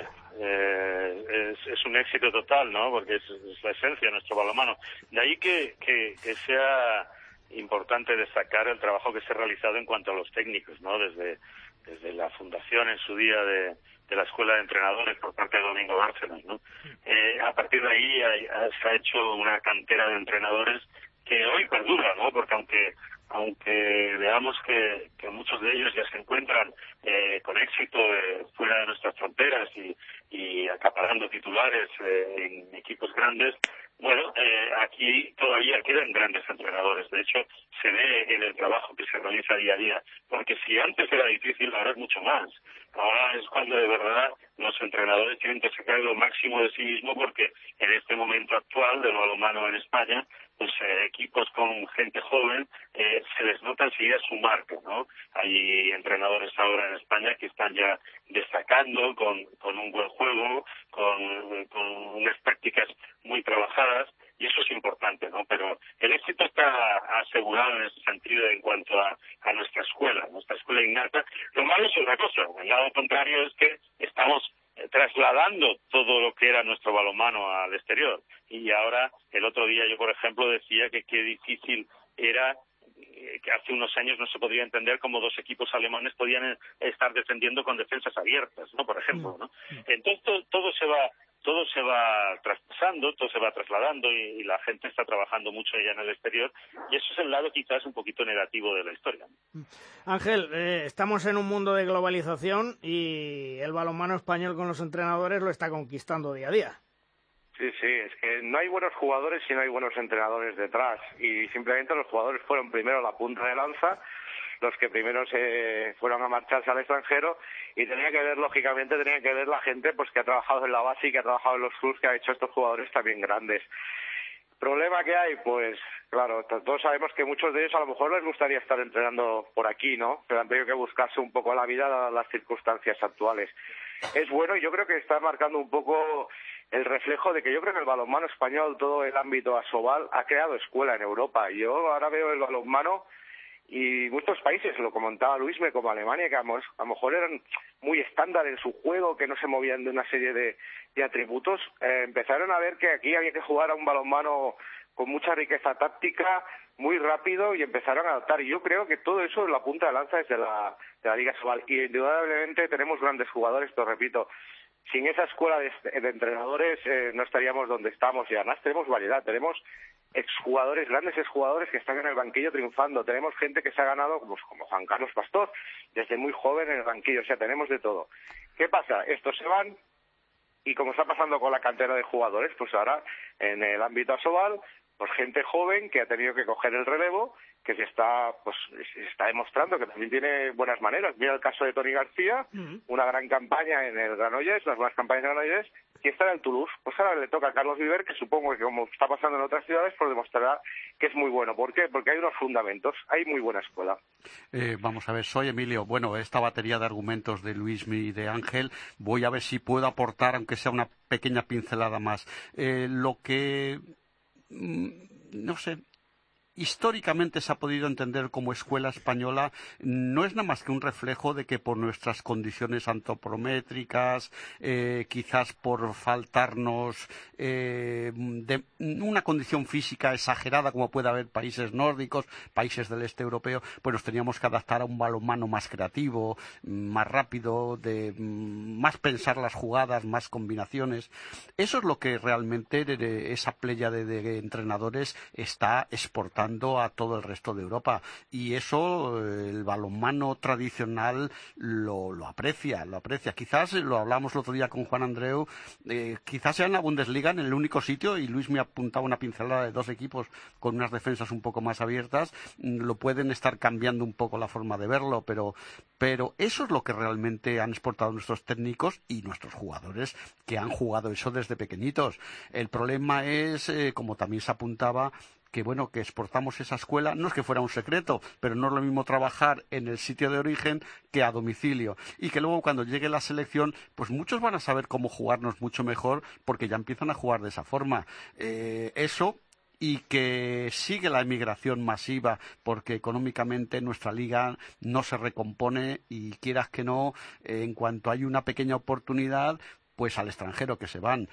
H: Eh, es, es un éxito total, ¿no? Porque es, es la esencia de nuestro balonmano. De ahí que, que, que sea importante destacar el trabajo que se ha realizado en cuanto a los técnicos, ¿no? Desde, desde la fundación en su día de, de la Escuela de Entrenadores por parte de Domingo Bárcenas, ¿no? Eh, a partir de ahí hay, se ha hecho una cantera de entrenadores que hoy perdura, ¿no? Porque aunque aunque veamos que, que muchos de ellos ya se encuentran eh, con éxito eh, fuera de nuestras fronteras y, y acaparando titulares eh, en equipos grandes, bueno, eh, aquí todavía quedan grandes entrenadores. De hecho, se ve en el trabajo que se realiza día a día. Porque si antes era difícil, ahora es mucho más. Ahora es cuando de verdad los entrenadores tienen que sacar lo máximo de sí mismos, porque en este momento actual del balonmano en España, pues eh, equipos con gente joven, eh, se les nota enseguida su marca, ¿no? Hay entrenadores ahora en España que están ya destacando con, con un buen juego, con, con unas prácticas muy trabajadas, y eso es importante, ¿no? Pero el éxito está asegurado en ese sentido en cuanto a, a nuestra escuela, nuestra escuela innata. Lo malo es una cosa, el lado contrario es que estamos trasladando todo lo que era nuestro balonmano al exterior. Y ahora, el otro día yo, por ejemplo, decía que qué difícil era, que hace unos años no se podría entender cómo dos equipos alemanes podían estar defendiendo con defensas abiertas, ¿no? Por ejemplo, ¿no? Entonces todo, todo se va todo se va traspasando, todo se va trasladando y, y la gente está trabajando mucho ya en el exterior, y eso es el lado quizás un poquito negativo de la historia.
B: Ángel, eh, estamos en un mundo de globalización y el balonmano español con los entrenadores lo está conquistando día a día.
I: Sí, sí, es que no hay buenos jugadores si no hay buenos entrenadores detrás, y simplemente los jugadores fueron primero la punta de lanza, los que primero se fueron a marcharse al extranjero, y tenía que ver, lógicamente, tenía que ver la gente pues que ha trabajado en la base y que ha trabajado en los clubs, que ha hecho estos jugadores también grandes. ¿Problema que hay? Pues, claro, todos sabemos que muchos de ellos a lo mejor les gustaría estar entrenando por aquí, ¿no? Pero han tenido que buscarse un poco la vida dadas las circunstancias actuales. Es bueno, y yo creo que está marcando un poco el reflejo de que yo creo que el balonmano español, todo el ámbito asobal, ha creado escuela en Europa. Yo ahora veo el balonmano y muchos países, lo comentaba Luisme, como Alemania, que a lo, a lo mejor eran muy estándar en su juego, que no se movían de una serie de, de atributos, eh, empezaron a ver que aquí había que jugar a un balonmano con mucha riqueza táctica, muy rápido, y empezaron a adaptar. Y yo creo que todo eso es la punta de lanza desde la, de la Liga Sobal. Y indudablemente tenemos grandes jugadores, pero repito, sin esa escuela de, de entrenadores eh, no estaríamos donde estamos. Y además tenemos variedad, tenemos exjugadores, grandes exjugadores que están en el banquillo triunfando. Tenemos gente que se ha ganado, como, como Juan Carlos Pastor, desde muy joven en el banquillo. O sea, tenemos de todo. ¿Qué pasa? Estos se van, y como está pasando con la cantera de jugadores, pues ahora en el ámbito Asobal, pues gente joven que ha tenido que coger el relevo, que se está pues se está demostrando que también tiene buenas maneras. Mira el caso de Toni García, uh-huh. una gran campaña en el Granollers, unas buenas campañas en el Granollers, y está en el Toulouse. Pues ahora le toca a Carlos Viver, que supongo que como está pasando en otras ciudades, pues demostrará que es muy bueno. ¿Por qué? Porque hay unos fundamentos, hay muy buena escuela.
E: Eh, vamos a ver, soy Emilio. Bueno, esta batería de argumentos de Luismi y de Ángel, voy a ver si puedo aportar, aunque sea una pequeña pincelada más. Eh, lo que... no sé, históricamente se ha podido entender como escuela española no es nada más que un reflejo de que por nuestras condiciones antropométricas, eh, quizás por faltarnos eh, de una condición física exagerada como puede haber países nórdicos, países del este europeo, pues nos teníamos que adaptar a un balonmano más creativo, más rápido, de más pensar las jugadas, más combinaciones. Eso es lo que realmente de, de esa pléyade de, de entrenadores está exportando a todo el resto de Europa, y eso el balonmano tradicional lo, lo aprecia, lo aprecia. Quizás, lo hablamos el otro día con Juan Andreu, eh, quizás sea en la Bundesliga en el único sitio, y Luis me ha apuntado una pincelada de dos equipos con unas defensas un poco más abiertas, lo pueden estar cambiando un poco la forma de verlo, pero, pero eso es lo que realmente han exportado nuestros técnicos y nuestros jugadores, que han jugado eso desde pequeñitos. El problema es, eh, como también se apuntaba, que bueno, que exportamos esa escuela, no es que fuera un secreto, pero no es lo mismo trabajar en el sitio de origen que a domicilio, y que luego cuando llegue la selección, pues muchos van a saber cómo jugarnos mucho mejor, porque ya empiezan a jugar de esa forma. Eh, eso y que sigue la emigración masiva, porque económicamente nuestra liga no se recompone, y quieras que no, eh, en cuanto hay una pequeña oportunidad, pues al extranjero que se van.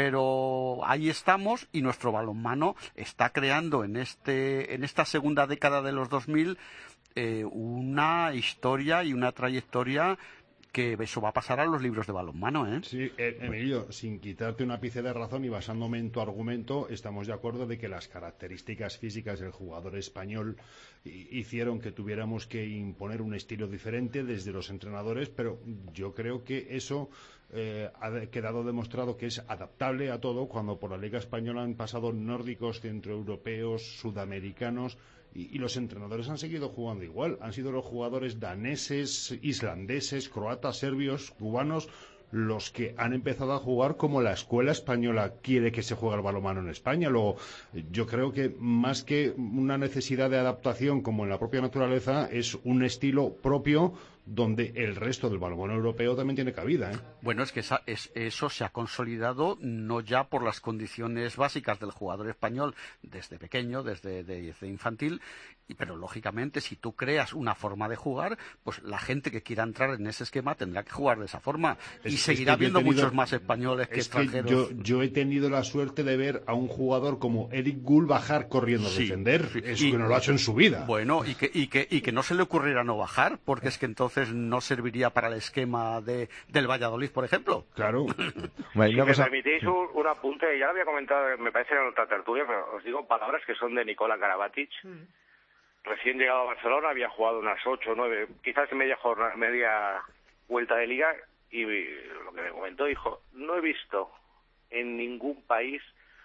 E: Pero ahí estamos, y nuestro balonmano está creando en este en esta segunda década de los dos mil eh, una historia y una trayectoria que eso va a pasar a los libros de balonmano, ¿eh?
C: Sí, eh, Emilio, sin quitarte una ápice de razón y basándome en tu argumento, estamos de acuerdo de que las características físicas del jugador español hicieron que tuviéramos que imponer un estilo diferente desde los entrenadores, pero yo creo que eso eh, ha quedado demostrado que es adaptable a todo, cuando por la Liga Española han pasado nórdicos, centroeuropeos, sudamericanos, y, y los entrenadores han seguido jugando igual. Han sido los jugadores daneses, islandeses, croatas, serbios, cubanos, los que han empezado a jugar como la escuela española quiere que se juegue el balonmano en España. Luego, yo creo que más que una necesidad de adaptación como en la propia naturaleza, es un estilo propio donde el resto del balonmano europeo también tiene cabida, ¿eh?
E: Bueno, es que esa, es, eso se ha consolidado no ya por las condiciones básicas del jugador español desde pequeño, desde, desde infantil, y, pero lógicamente si tú creas una forma de jugar, pues la gente que quiera entrar en ese esquema tendrá que jugar de esa forma, es, y seguirá habiendo tenido, muchos más españoles que extranjeros.
C: Que yo, yo he tenido la suerte de ver a un jugador como Eric Gould bajar corriendo a sí, defender, sí, eso y, que no lo ha hecho en su vida.
E: Bueno, y que, y, que, y que no se le ocurriera no bajar, porque es que entonces no serviría para el esquema de, del Valladolid, por ejemplo.
C: Claro.
I: Si me cosa... permitís un, un apunte, ya lo había comentado, me parece en otra tertulia, pero os digo palabras que son de Nikola Karabatic. Mm. Recién llegado a Barcelona, había jugado unas ocho o nueve, quizás media jornada, media vuelta de liga, y lo que me comentó, dijo, no he visto en ningún país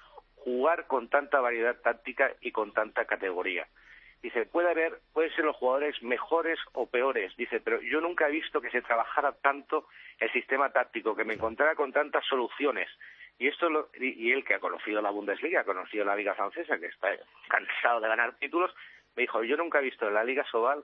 I: jugar con tanta variedad táctica y con tanta categoría. Dice, puede haber, pueden ser los jugadores mejores o peores, dice, pero yo nunca he visto que se trabajara tanto el sistema táctico, que me encontrara con tantas soluciones. Y esto lo, y, y él, que ha conocido la Bundesliga, ha conocido la Liga Francesa, que está cansado de ganar títulos, me dijo, yo nunca he visto en la Liga Sobal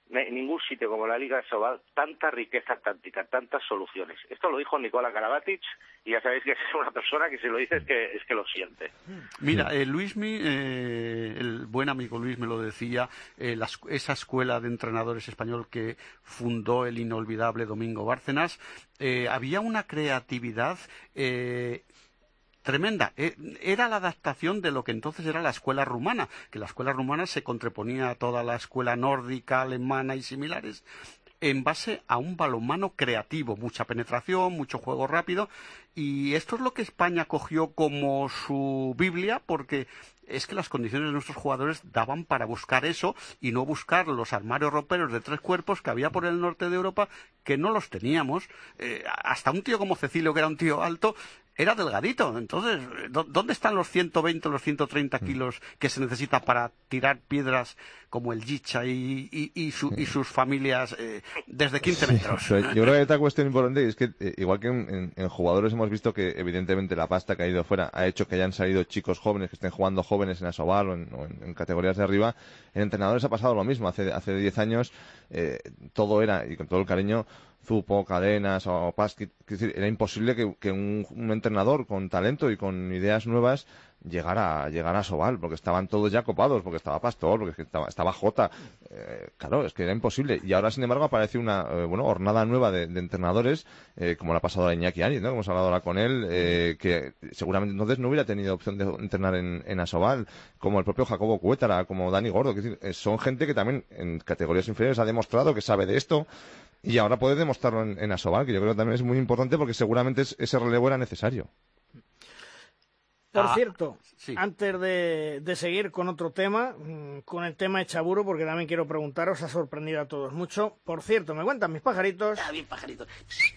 I: en ningún sitio como la Liga Sobal tanta riqueza táctica, tantas soluciones. Esto lo dijo Nikola Karabatic y ya sabéis que es una persona que si lo dice es que, es que lo siente.
E: Mira, eh, Luismi, eh, el buen amigo Luis me lo decía, eh, la, esa escuela de entrenadores español que fundó el inolvidable Domingo Bárcenas, eh, había una creatividad eh, tremenda. Era la adaptación de lo que entonces era la escuela rumana, que la escuela rumana se contraponía a toda la escuela nórdica, alemana y similares, en base a un balonmano creativo, mucha penetración, mucho juego rápido, y esto es lo que España cogió como su Biblia, porque es que las condiciones de nuestros jugadores daban para buscar eso y no buscar los armarios roperos de tres cuerpos que había por el norte de Europa, que no los teníamos. Eh, hasta un tío como Cecilio, que era un tío alto, era delgadito. Entonces, ¿dónde están los ciento veinte o los ciento treinta kilos que se necesita para tirar piedras como el Gicha y, y, y, su, y sus familias eh, desde quince metros?
D: Sí, yo creo que hay otra cuestión importante, es que eh, igual que en, en, en jugadores hemos visto que evidentemente la pasta que ha ido fuera ha hecho que hayan salido chicos jóvenes que estén jugando jóvenes en Asobal o en, o en, en categorías de arriba. En entrenadores ha pasado lo mismo. Hace hace diez años eh, todo era, y con todo el cariño, Zupo, Cadenas o Pasquit, es decir, era imposible que, que un, un entrenador con talento y con ideas nuevas llegara, llegara a Asobal, porque estaban todos ya copados, porque estaba Pastor, porque estaba, estaba Jota. Eh, claro, es que era imposible. Y ahora, sin embargo, aparece una eh, bueno hornada nueva de, de entrenadores, eh, como la ha pasado a Iñaki Áñez, ¿no? Como hemos hablado ahora con él, eh, que seguramente entonces no hubiera tenido opción de entrenar en, en Asobal, como el propio Jacobo Cuétara, como Dani Gordo, que es decir, eh, son gente que también en categorías inferiores ha demostrado que sabe de esto. Y ahora puede demostrarlo en, en Asobal, que yo creo que también es muy importante porque seguramente es, ese relevo era necesario.
B: Por
E: ah,
B: cierto,
E: sí.
B: antes de, de seguir con otro tema, con el tema de Chaburo, porque también quiero preguntaros, ha sorprendido a todos mucho. Por cierto, me cuentan mis pajaritos,
F: Ah, bien, pajaritos.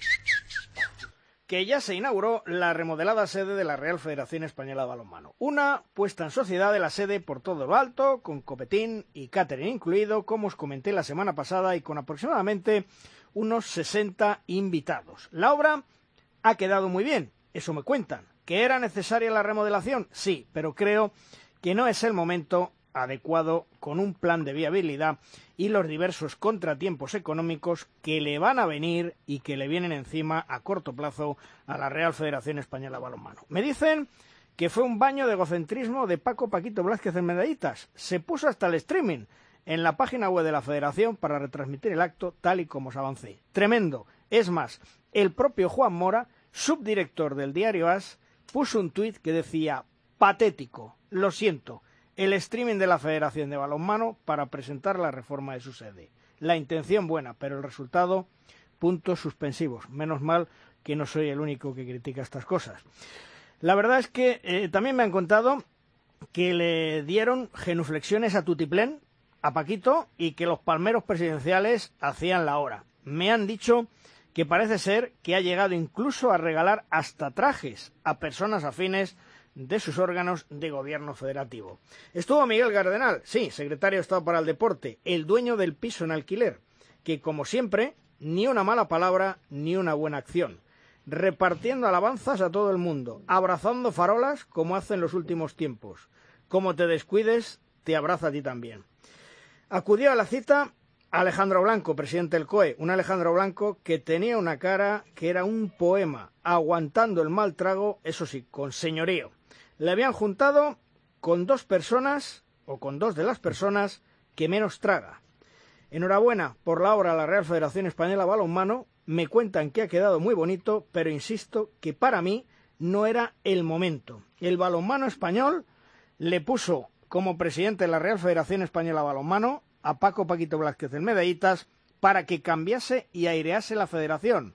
B: que ya se inauguró la remodelada sede de la Real Federación Española de Balonmano. Una puesta en sociedad de la sede por todo lo alto, con copetín y catering incluido, como os comenté la semana pasada, y con aproximadamente unos sesenta invitados. La obra ha quedado muy bien, eso me cuentan. ¿Que era necesaria la remodelación? Sí, pero creo que no es el momento adecuado con un plan de viabilidad y los diversos contratiempos económicos que le van a venir y que le vienen encima a corto plazo a la Real Federación Española de Balonmano. Me dicen que fue un baño de egocentrismo de Paco Paquito Blázquez en Medallitas. Se puso hasta el streaming en la página web de la Federación para retransmitir el acto tal y como os avancé. Tremendo. Es más, el propio Juan Mora, subdirector del diario As, puso un tuit que decía: patético, lo siento, el streaming de la Federación de Balonmano para presentar la reforma de su sede. La intención buena, pero el resultado, puntos suspensivos. Menos mal que no soy el único que critica estas cosas. La verdad es que eh, también me han contado que le dieron genuflexiones a Tutiplén, a Paquito, y que los palmeros presidenciales hacían la hora. Me han dicho que parece ser que ha llegado incluso a regalar hasta trajes a personas afines de sus órganos de gobierno federativo. Estuvo Miguel Cardenal, sí, secretario de Estado para el Deporte, el dueño del piso en alquiler, que como siempre, ni una mala palabra ni una buena acción, repartiendo alabanzas a todo el mundo, abrazando farolas como hace en los últimos tiempos. Como te descuides, te abraza a ti también. Acudió a la cita Alejandro Blanco, presidente del C O E, un Alejandro Blanco que tenía una cara que era un poema, aguantando el mal trago, eso sí, con señorío. Le habían juntado con dos personas, o con dos de las personas, que menos traga. Enhorabuena por la obra a la Real Federación Española de Balonmano. Me cuentan que ha quedado muy bonito, pero insisto que para mí no era el momento. El balonmano español le puso como presidente de la Real Federación Española de Balonmano a Paco Paquito Blázquez en Medallitas para que cambiase y airease la federación.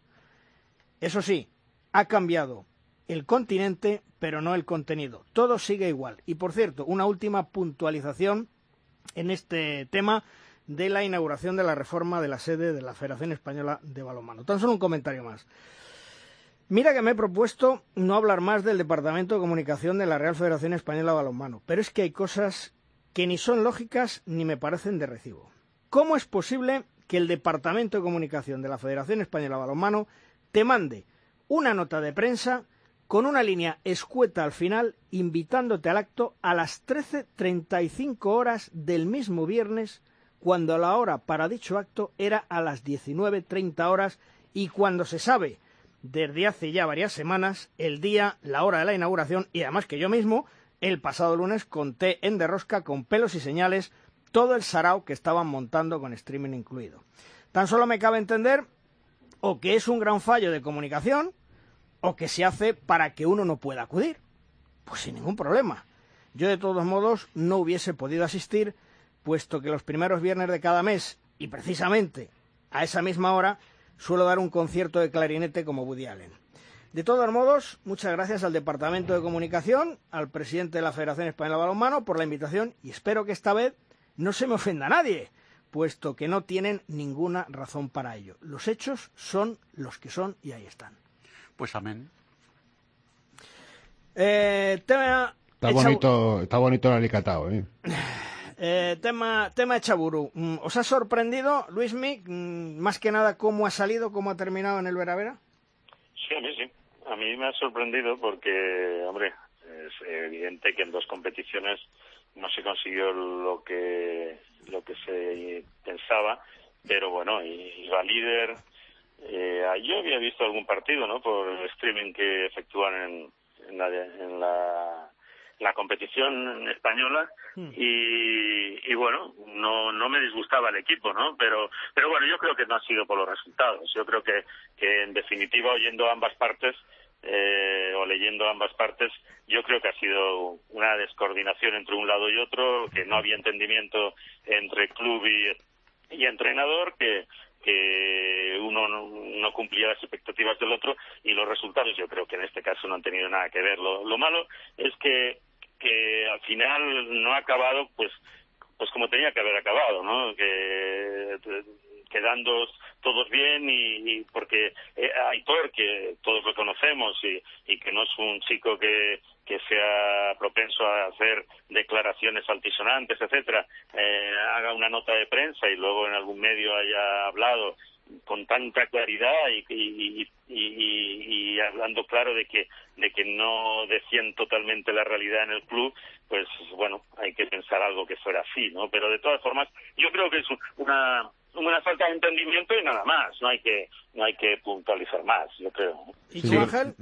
B: Eso sí, ha cambiado el continente, pero no el contenido. Todo sigue igual. Y por cierto, una última puntualización en este tema de la inauguración de la reforma de la sede de la Federación Española de Balonmano. Tan solo un comentario más. Mira que me he propuesto no hablar más del Departamento de Comunicación de la Real Federación Española de Balonmano, pero es que hay cosas que ni son lógicas ni me parecen de recibo. ¿Cómo es posible que el Departamento de Comunicación de la Federación Española de Balonmano te mande una nota de prensa con una línea escueta al final, invitándote al acto a las trece treinta y cinco horas del mismo viernes, cuando la hora para dicho acto era a las diecinueve treinta horas y cuando se sabe desde hace ya varias semanas el día, la hora de la inauguración y además que yo mismo el pasado lunes conté en De Rosca con pelos y señales todo el sarao que estaban montando con streaming incluido. Tan solo me cabe entender o que es un gran fallo de comunicación o que se hace para que uno no pueda acudir. Pues sin ningún problema. Yo de todos modos no hubiese podido asistir, puesto que los primeros viernes de cada mes, y precisamente a esa misma hora, suelo dar un concierto de clarinete como Woody Allen. De todos modos, muchas gracias al Departamento de Comunicación, al presidente de la Federación Española de Balonmano por la invitación y espero que esta vez no se me ofenda a nadie, puesto que no tienen ninguna razón para ello. Los hechos son los que son y ahí están.
E: Pues amén.
B: Eh, tema...
C: Está bonito, está bonito el alicatao, ¿eh?
B: Eh, tema, tema Echaburu. ¿Os ha sorprendido, Luismi, más que nada cómo ha salido, cómo ha terminado en el Vera Vera?
H: Sí, a mí sí. A mí me ha sorprendido porque, hombre, es evidente que en dos competiciones no se consiguió lo que lo que se pensaba, pero bueno, iba líder. Eh, yo había visto algún partido, ¿no?, por el streaming que efectúan en, en la... En la la competición española y, y bueno, no no me disgustaba el equipo, ¿no? Pero pero bueno, yo creo que no ha sido por los resultados. Yo creo que, que en definitiva, oyendo ambas partes eh, o leyendo ambas partes, yo creo que ha sido una descoordinación entre un lado y otro, que no había entendimiento entre club y, y entrenador, que que uno no, no cumplía las expectativas del otro y los resultados yo creo que en este caso no han tenido nada que ver. Lo, lo malo es que, que al final no ha acabado pues pues como tenía que haber acabado, ¿no? Que quedando todos bien y, y porque eh, Aitor, que todos lo conocemos y, y que no es un chico que que sea propenso a hacer declaraciones altisonantes, etcétera, eh, haga una nota de prensa y luego en algún medio haya hablado con tanta claridad y, y, y, y, y hablando claro de que de que no decían totalmente la realidad en el club, pues bueno, hay que pensar algo que fuera así, ¿no? Pero de todas formas, yo creo que es una una falta de entendimiento y nada más, no hay que no hay que puntualizar más, yo creo.
B: ¿Y tú, Ángel?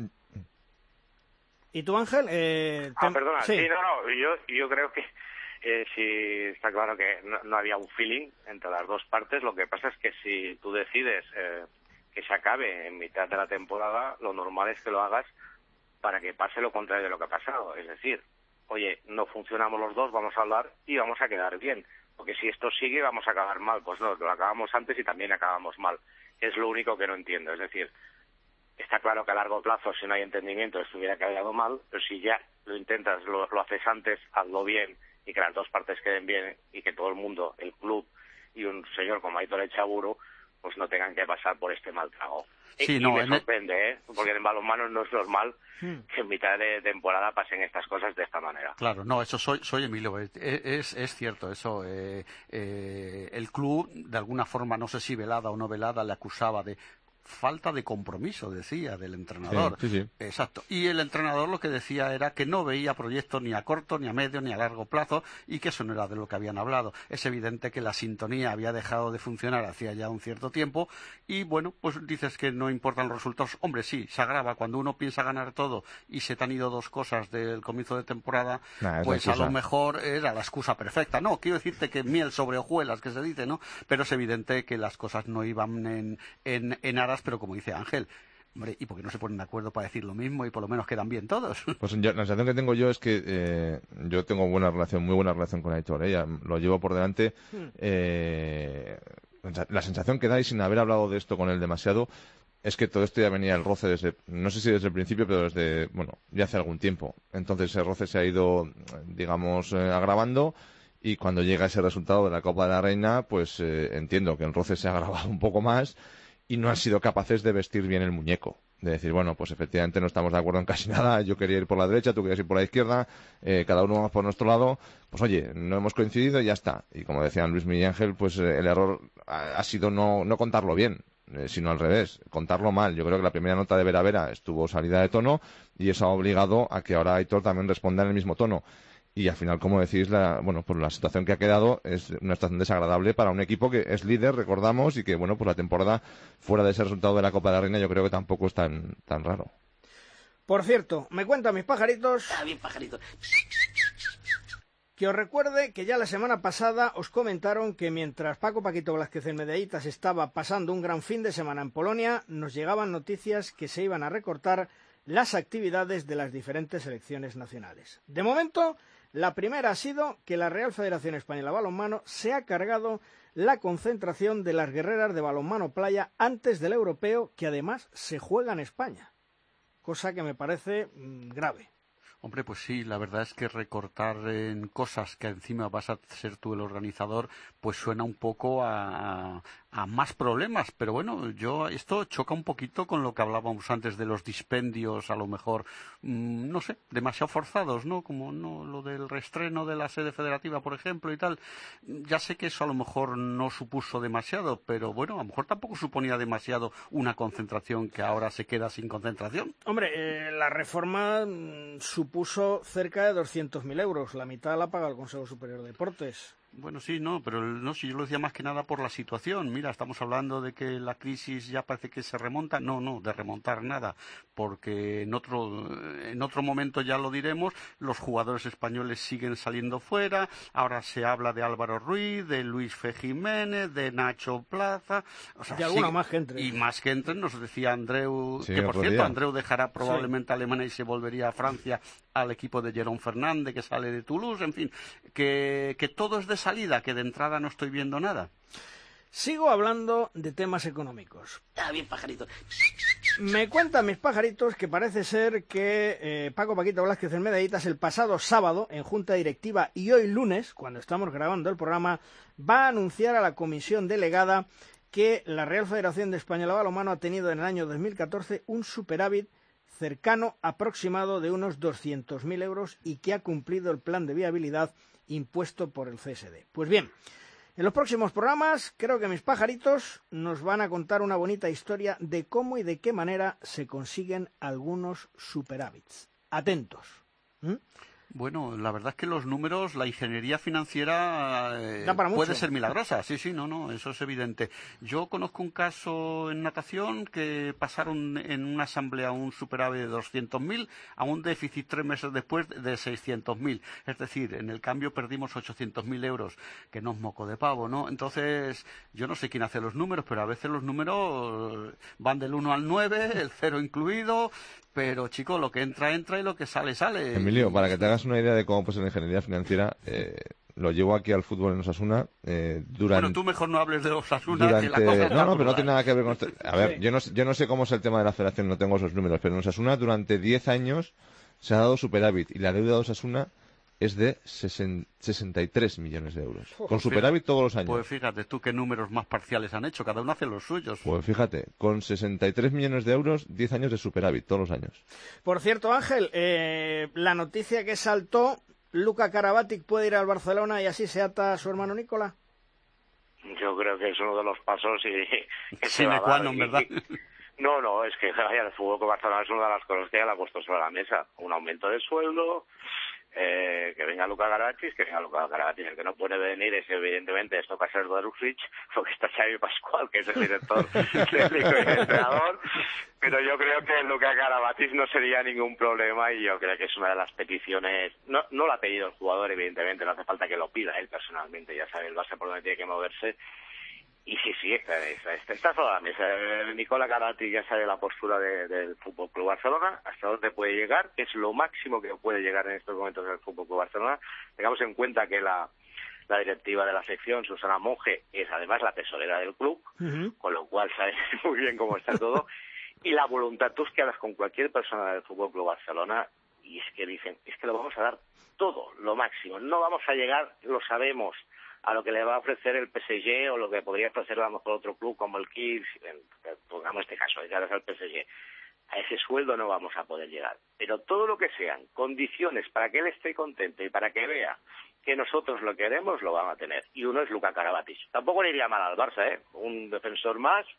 B: ¿Y tú, Ángel? Eh,
I: ah, perdona,
B: sí.
I: sí, no, no, yo, yo creo que eh, sí está claro que no, no había un feeling entre las dos partes. Lo que pasa es que si tú decides eh, que se acabe en mitad de la temporada, lo normal es que lo hagas para que pase lo contrario de lo que ha pasado. Es decir, oye, no funcionamos los dos, vamos a hablar y vamos a quedar bien. Porque si esto sigue, vamos a acabar mal. Pues no, lo acabamos antes y también acabamos mal. Es lo único que no entiendo. Es decir, está claro que a largo plazo, si no hay entendimiento, esto hubiera quedado mal, pero si ya lo intentas, lo, lo haces antes, hazlo bien y que las dos partes queden bien y que todo el mundo, el club y un señor como Aitor Echaburu, pues no tengan que pasar por este mal trago.
E: Sí,
I: y,
E: no,
I: y me
E: en
I: sorprende, ¿eh? Porque en balonmano no es normal hmm. que en mitad de temporada pasen estas cosas de esta manera.
E: Claro, no, eso soy, soy Emilio, es, es, es cierto eso. Eh, eh, el club, de alguna forma, no sé si velada o no velada, le acusaba de falta de compromiso, decía, del entrenador.
D: Sí, sí, sí.
E: Exacto. Y el entrenador lo que decía era que no veía proyectos ni a corto, ni a medio, ni a largo plazo y que eso no era de lo que habían hablado. Es evidente que la sintonía había dejado de funcionar hacía ya un cierto tiempo y, bueno, pues dices que no importan los resultados. Hombre, sí, se agrava. Cuando uno piensa ganar todo y se te han ido dos cosas del comienzo de temporada, nah, pues a lo mejor era la excusa perfecta. No, quiero decirte que miel sobre hojuelas, que se dice, ¿no? Pero es evidente que las cosas no iban en, en, en aras, pero como dice Ángel, hombre, ¿y por qué no se ponen de acuerdo para decir lo mismo y por lo menos quedan bien todos?
D: Pues yo, la sensación que tengo yo es que eh, yo tengo buena relación, muy buena relación con Aitor, ¿eh? Lo llevo por delante. Eh, la sensación que da, y sin haber hablado de esto con él demasiado, es que todo esto ya venía el roce desde, no sé si desde el principio, pero desde, bueno, ya hace algún tiempo. Entonces ese roce se ha ido, digamos, eh, agravando. Y cuando llega ese resultado de la Copa de la Reina, pues eh, entiendo que el roce se ha agravado un poco más y no han sido capaces de vestir bien el muñeco. De decir, bueno, pues efectivamente no estamos de acuerdo en casi nada, yo quería ir por la derecha, tú querías ir por la izquierda, eh, cada uno vamos por nuestro lado, pues oye, no hemos coincidido y ya está. Y como decían Luis Miguel Ángel, pues eh, el error ha, ha sido no, no contarlo bien, eh, sino al revés, contarlo mal. Yo creo que la primera nota de Vera Vera estuvo salida de tono y eso ha obligado a que ahora Aitor también responda en el mismo tono. y al final, como decís, la, bueno, pues la situación que ha quedado es una situación desagradable para un equipo que es líder, recordamos, y que, bueno, pues la temporada fuera de ese resultado de la Copa de la Reina yo creo que tampoco es tan, tan raro.
B: Por cierto, me cuentan mis pajaritos...
F: Ah, bien, pajarito.
B: Que os recuerde que ya la semana pasada os comentaron que mientras Paco Paquito Blázquez en Medeitas estaba pasando un gran fin de semana en Polonia, nos llegaban noticias que se iban a recortar las actividades de las diferentes selecciones nacionales. De momento, la primera ha sido que la Real Federación Española de Balonmano se ha cargado la concentración de las guerreras de balonmano playa antes del europeo, que además se juega en España, cosa que me parece mmm, grave.
E: Hombre, pues sí, la verdad es que recortar en cosas que encima vas a ser tú el organizador, pues suena un poco a, a, a más problemas. Pero bueno, yo esto choca un poquito con lo que hablábamos antes de los dispendios, a lo mejor, mmm, no sé, demasiado forzados, ¿no? Como no lo del reestreno de la sede federativa, por ejemplo, y tal. Ya sé que eso a lo mejor no supuso demasiado, pero bueno, a lo mejor tampoco suponía demasiado una concentración que ahora se queda sin concentración.
B: Hombre, eh, la reforma mmm, supuso puso cerca de doscientos mil euros, la mitad la paga el Consejo Superior de Deportes.
E: Bueno, sí, no, pero no, si yo lo decía más que nada por la situación. Mira, estamos hablando de que la crisis ya parece que se remonta. No, no, de remontar nada, porque en otro, en otro momento ya lo diremos, los jugadores españoles siguen saliendo fuera. Ahora se habla de Álvaro Ruiz, de Luis Fe Jiménez, de Nacho Plaza. O sea,
B: de alguna
E: sigue,
B: más que entre.
E: Y más que entren, nos decía Andreu,
D: sí,
E: que por cierto,
D: día.
E: Andreu dejará probablemente
B: sí.
E: Alemania y se volvería a Francia al equipo de Jerón Fernández, que sale de Toulouse, en fin, que, que todo es de salida, que de entrada no estoy viendo nada.
B: Sigo hablando de temas económicos.
F: Ah, bien, pajarito.
B: Me cuentan mis pajaritos que parece ser que eh, Paco Paquito Blázquez en Medeitas el pasado sábado, en junta directiva, y hoy lunes, cuando estamos grabando el programa, va a anunciar a la comisión delegada que la Real Federación de Española de Balonmano ha tenido en el año dos mil catorce un superávit cercano aproximado de unos doscientos mil euros y que ha cumplido el plan de viabilidad impuesto por el C S D. Pues bien, en los próximos programas creo que mis pajaritos nos van a contar una bonita historia de cómo y de qué manera se consiguen algunos superávits. Atentos. ¿Mm?
E: Bueno, la verdad es que los números, la ingeniería financiera eh,
B: Da para mucho.
E: puede ser milagrosa, sí, sí, no, no, eso es evidente. Yo conozco un caso en natación que pasaron en una asamblea un superávit de doscientos mil a un déficit tres meses después de seiscientos mil. Es decir, en el cambio perdimos ochocientos mil euros, que no es moco de pavo, ¿no? Entonces, yo no sé quién hace los números, pero a veces los números van del uno al nueve, el cero incluido. Pero, chico, lo que entra, entra y lo que sale, sale.
D: Emilio, para que te hagas una idea de cómo pues la ingeniería financiera, eh, lo llevo aquí al fútbol en Osasuna. Eh, durante,
E: bueno, tú mejor no hables de Osasuna.
D: Durante,
E: que la cosa
D: no, no, pero no tiene nada que ver con esto. A ver,
B: Sí.
D: yo, no, yo no sé cómo es el tema de la federación, no tengo esos números, pero en Osasuna durante diez años se ha dado superávit y la deuda de Osasuna es de sesenta y tres millones de euros. Con superávit todos los años.
E: Pues fíjate tú qué números más parciales han hecho, cada uno hace los suyos.
D: Pues fíjate, con sesenta y tres millones de euros, diez años de superávit todos los años.
B: Por cierto, Ángel, eh, la noticia que saltó, Luka Karabatic puede ir al Barcelona y así se ata a su hermano Nicola.
I: Yo creo que es uno de los pasos y que se va
E: Sine
I: a
E: qua
I: dar.
E: non,
I: Y-
E: ¿verdad?
I: y- No, no, es que vaya, el fútbol con Barcelona es una de las cosas que ya le ha puesto sobre la mesa. Un aumento de sueldo, eh, que venga Luka Karabatic, que venga Luka Karabatic. El que no puede venir es, evidentemente, esto va a ser Darusic, porque está Xavi Pascual, que es el director técnico y el entrenador. Pero yo creo que Luka Karabatic no sería ningún problema y yo creo que es una de las peticiones. No, no lo ha pedido el jugador, evidentemente, no hace falta que lo pida él personalmente, ya sabe el Barça por donde tiene que moverse. Y sí, sí, está, está, está, está sobre la mesa. Nicola Karabatic ya sabe la postura de, del Fútbol Club Barcelona, hasta dónde puede llegar, que es lo máximo que puede llegar en estos momentos el Fútbol Club Barcelona. Tengamos en cuenta que la, la directiva de la sección, Susana Monge, es además la tesorera del club,
B: Uh-huh.
I: con lo cual sabe muy bien cómo está todo. Y la voluntad, tú es que hablas con cualquier persona del Fútbol Club Barcelona y es que dicen, es que lo vamos a dar todo, lo máximo. No vamos a llegar, lo sabemos, a lo que le va a ofrecer el P S G o lo que podría ofrecer a lo mejor otro club como el Kiel, pongamos este caso, ya es el P S G. A ese sueldo no vamos a poder llegar. Pero todo lo que sean condiciones para que él esté contento y para que vea que nosotros lo queremos, lo van a tener. Y uno es Luka Karabatic. Tampoco le iría mal al Barça, ¿eh? Un defensor más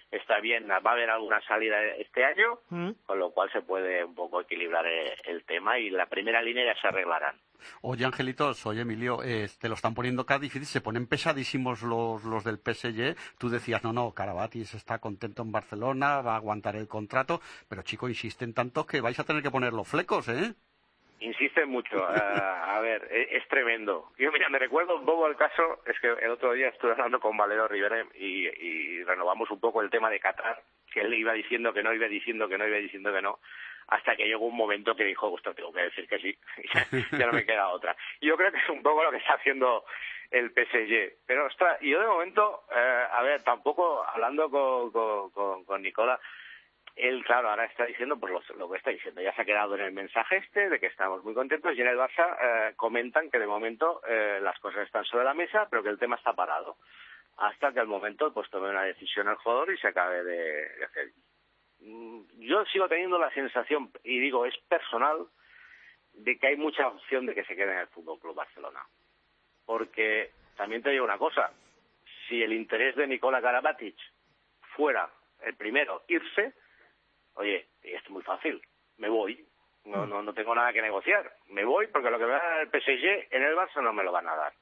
I: está bien, va a haber alguna salida este año,
B: ¿Mm?
I: con lo cual se puede un poco equilibrar el, el tema y la primera línea ya se arreglarán.
E: Oye, Angelitos, oye, Emilio, eh, te lo están poniendo cada difícil, se ponen pesadísimos los, los del P S G. Tú decías, no, no, Karabatic está contento en Barcelona, va a aguantar el contrato, pero chico, insisten tanto que vais a tener que poner los flecos, ¿eh?
I: Insisten mucho. Uh, a ver, es, es tremendo. Yo, mira, me recuerdo un poco el caso, es que el otro día estuve hablando con Valero Rivera y, y renovamos un poco el tema de Qatar, que él iba diciendo que no, iba diciendo que no, iba diciendo que no, hasta que llegó un momento que dijo, ostras, tengo que decir que sí, ya, ya no me queda otra. Y yo creo que es un poco lo que está haciendo el P S G. Pero, ostras, y yo de momento, eh, a ver, tampoco, hablando con, con, con, con Nicola, él, claro, ahora está diciendo pues lo, lo que está diciendo. Ya se ha quedado en el mensaje este de que estamos muy contentos y en el Barça eh, comentan que de momento eh, las cosas están sobre la mesa, pero que el tema está parado. Hasta que al momento pues tome una decisión el jugador y se acabe de, de hacer. Yo sigo teniendo la sensación, y digo, es personal, de que hay mucha opción de que se quede en el Fútbol Club Barcelona. Porque también te digo una cosa, si el interés de Nikola Karabatic fuera el primero irse, oye, es muy fácil, me voy, no, no, no tengo nada que negociar, me voy porque lo que me va a dar el P S G en el Barça no me lo van a dar.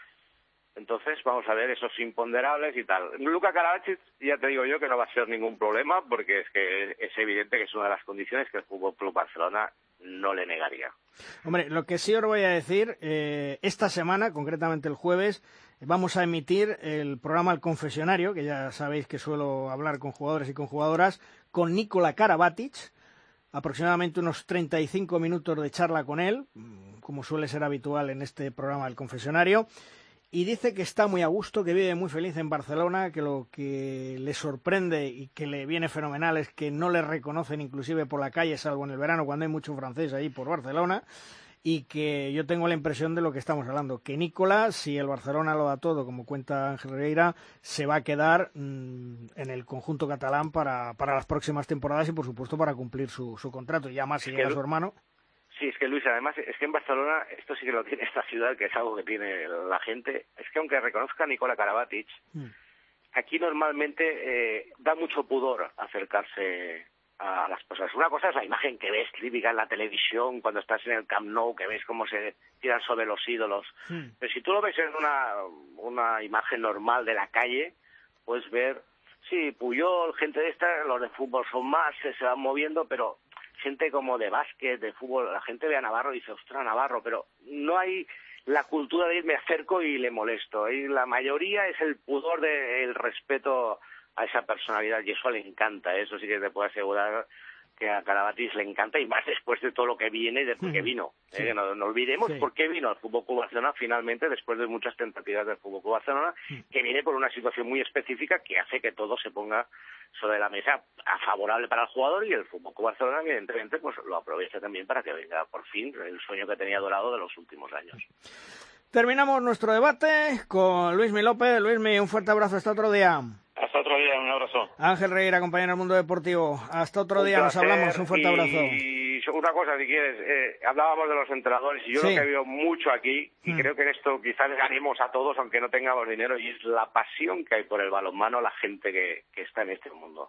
I: Entonces vamos a ver esos imponderables y tal. Luka Karabatic, ya te digo yo que no va a ser ningún problema porque es que es evidente que es una de las condiciones que el Fútbol Club Barcelona no le negaría.
B: Hombre, lo que sí os voy a decir, eh, esta semana, concretamente el jueves, vamos a emitir el programa El Confesionario, que ya sabéis que suelo hablar con jugadores y con jugadoras, con Nikola Karabatic, aproximadamente unos treinta y cinco minutos de charla con él, como suele ser habitual en este programa El Confesionario, y dice que está muy a gusto, que vive muy feliz en Barcelona, que lo que le sorprende y que le viene fenomenal es que no le reconocen inclusive por la calle, salvo en el verano cuando hay mucho francés ahí por Barcelona, y que yo tengo la impresión de lo que estamos hablando, que Nikola, si el Barcelona lo da todo, como cuenta Ángel Regueira, se va a quedar mmm, en el conjunto catalán para, para las próximas temporadas y por supuesto para cumplir su, su contrato, y ya más si llega su hermano.
I: Sí, es que Luis, además, es que en Barcelona, esto sí que lo tiene esta ciudad, que es algo que tiene la gente, es que aunque reconozca a Nikola Karabatic, mm. aquí normalmente eh, da mucho pudor acercarse a las cosas. Una cosa es la imagen que ves típica en la televisión, cuando estás en el Camp Nou, que ves cómo se tiran sobre los ídolos. Mm. Pero si tú lo ves en una, una imagen normal de la calle, puedes ver, sí, Puyol, gente de esta, los de fútbol son más, se, se van moviendo, pero gente como de básquet, de fútbol, la gente ve a Navarro y dice, ostras, Navarro, pero no hay la cultura de ir, me acerco y le molesto. Y la mayoría es el pudor del respeto a esa personalidad y eso le encanta, eso sí que te puedo asegurar que a Karabatic le encanta y más después de todo lo que viene y de por qué vino. Sí. ¿eh? No, no olvidemos sí. por qué vino al Fútbol Club Barcelona finalmente después de muchas tentativas del Fútbol Club Barcelona, sí. que viene por una situación muy específica que hace que todo se ponga sobre la mesa a favorable para el jugador y el Fútbol Club Barcelona evidentemente pues lo aprovecha también para que venga por fin el sueño que tenía dorado de los últimos años.
B: Terminamos nuestro debate con Luismi López. Luismi, un fuerte abrazo, hasta otro día.
H: Hasta otro día, un abrazo.
B: Ángel Regueira, compañero del Mundo Deportivo. Hasta otro
I: un
B: día,
I: placer,
B: nos hablamos. Un fuerte
I: y,
B: abrazo.
I: Y una cosa, si quieres, eh, hablábamos de los entrenadores y yo sí. lo que veo mucho aquí, y mm. creo que en esto quizás ganemos a todos, aunque no tengamos dinero, y es la pasión que hay por el balonmano, la gente que, que está en este mundo.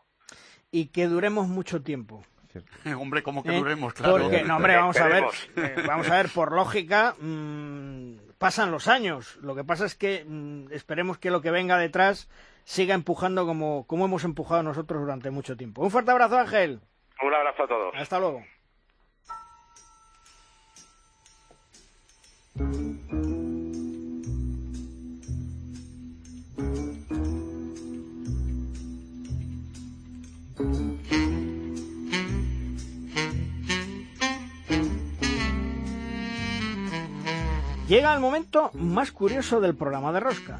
B: Y que duremos mucho tiempo.
E: Eh, hombre, ¿cómo que
B: ¿Eh?
E: duremos? Claro.
B: Porque, no, hombre, vamos a ver, eh, vamos a ver, por lógica, mmm, pasan los años. Lo que pasa es que mmm, esperemos que lo que venga detrás siga empujando como, como hemos empujado nosotros durante mucho tiempo. Un fuerte abrazo, Ángel.
I: Un abrazo a todos.
B: Hasta luego. Llega el momento más curioso del programa de Rosca.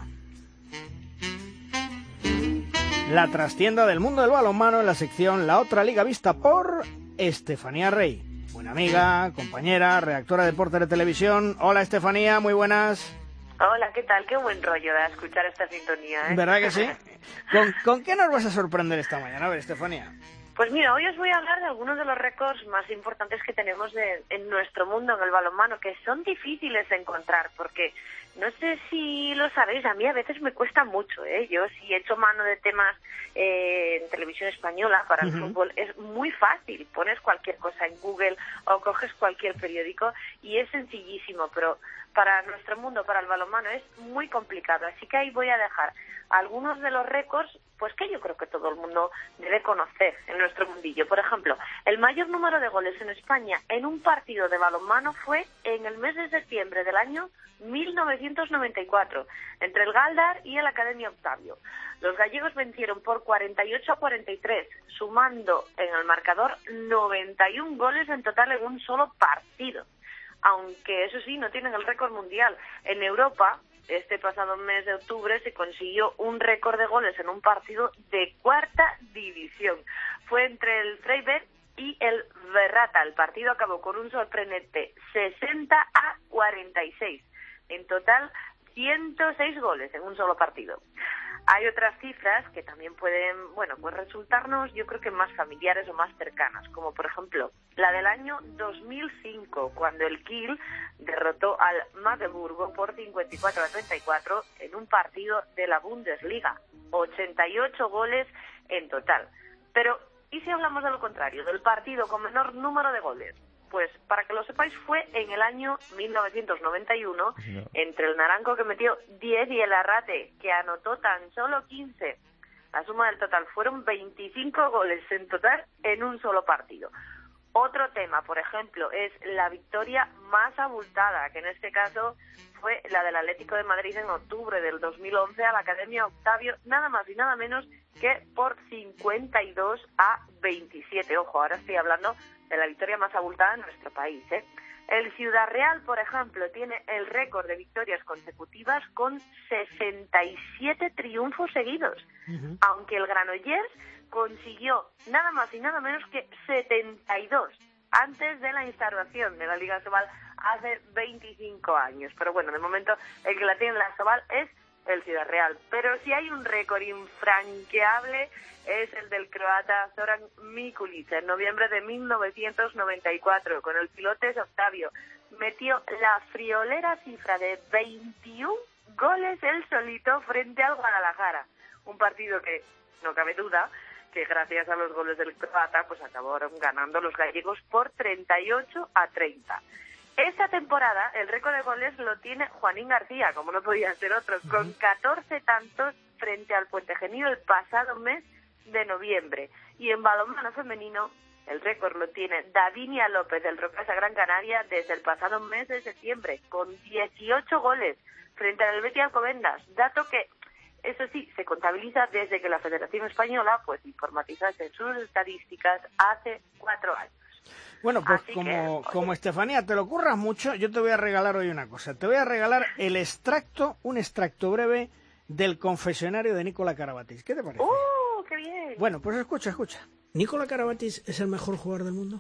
B: La trastienda del mundo del balonmano en la sección La Otra Liga vista por Estefanía Rey. Buena amiga, compañera, redactora de Deporte de Televisión. Hola Estefanía, muy buenas.
J: Hola, ¿qué tal? Qué buen rollo de escuchar esta sintonía, ¿eh?
B: ¿Verdad que sí? ¿Con, ¿Con qué nos vas a sorprender esta mañana? A ver, Estefanía.
J: Pues mira, hoy os voy a hablar de algunos de los récords más importantes que tenemos de, en nuestro mundo, en el balonmano, que son difíciles de encontrar, porque No sé si lo sabéis, a mí a veces me cuesta mucho, ¿eh? Yo si echo mano de temas eh, en televisión española para el
B: Uh-huh.
J: fútbol, es muy fácil. Pones cualquier cosa en Google o coges cualquier periódico y es sencillísimo, pero para nuestro mundo, para el balonmano, es muy complicado. Así que ahí voy a dejar algunos de los récords, pues que yo creo que todo el mundo debe conocer en nuestro mundillo. Por ejemplo, el mayor número de goles en España en un partido de balonmano fue en el mes de septiembre del año mil novecientos noventa y cuatro, entre el Galdar y el Academia Octavio. Los gallegos vencieron por cuarenta y ocho a cuarenta y tres, sumando en el marcador noventa y un goles en total en un solo partido. Aunque eso sí, no tienen el récord mundial. En Europa, este pasado mes de octubre, se consiguió un récord de goles en un partido de cuarta división. Fue entre el Freiberg y el Berrata. El partido acabó con un sorprendente sesenta a cuarenta y seis. En total, ciento seis goles en un solo partido. Hay otras cifras que también pueden, bueno, pues resultarnos, yo creo que más familiares o más cercanas, como por ejemplo la del año dos mil cinco, cuando el Kiel derrotó al Magdeburgo por cincuenta y cuatro a treinta y cuatro en un partido de la Bundesliga, ochenta y ocho goles en total. Pero, ¿y si hablamos de lo contrario, del partido con menor número de goles? Pues, para que lo sepáis, fue en el año mil novecientos noventa y uno, no. entre el Naranco, que metió diez, y el Arrate, que anotó tan solo quince. La suma del total fueron veinticinco goles en total en un solo partido. Otro tema, por ejemplo, es la victoria más abultada, que en este caso fue la del Atlético de Madrid en octubre del dos mil once a la Academia Octavio, nada más y nada menos que por cincuenta y dos a veintisiete. Ojo, ahora estoy hablando de la victoria más abultada en nuestro país, ¿eh? El Ciudad Real, por ejemplo, tiene el récord de victorias consecutivas con sesenta y siete triunfos seguidos, uh-huh. aunque el Granollers consiguió nada más y nada menos que setenta y dos antes de la instauración de la Liga Sobal hace veinticinco años. Pero bueno, de momento el que la tiene en la Sobal es el Ciudad Real. Pero si hay un récord infranqueable es el del croata Zoran Mikulic en noviembre de mil novecientos noventa y cuatro con el Pilotes Octavio. Metió la friolera cifra de veintiún goles él solito frente al Guadalajara. Un partido que, no cabe duda, que gracias a los goles del croata pues acabaron ganando los gallegos por treinta y ocho a treinta. Esta temporada el récord de goles lo tiene Juanín García, como no podía ser otro, con catorce tantos frente al Puente Genil el pasado mes de noviembre. Y en balonmano femenino el récord lo tiene Davinia López del Rocasa Gran Canaria desde el pasado mes de septiembre, con dieciocho goles frente al Betis Alcobendas, dato que, eso sí, se contabiliza desde que la Federación Española pues informatizase sus estadísticas hace cuatro años.
B: Bueno, pues
J: Así
B: como,
J: que,
B: como Estefanía te lo curras mucho, yo te voy a regalar hoy una cosa. Te voy a regalar el extracto, un extracto breve del confesionario de Nikola Karabatic. ¿Qué te parece?
J: ¡Uh, qué bien!
B: Bueno, pues escucha, escucha.
K: ¿Nikola Karabatic es el mejor jugador del mundo?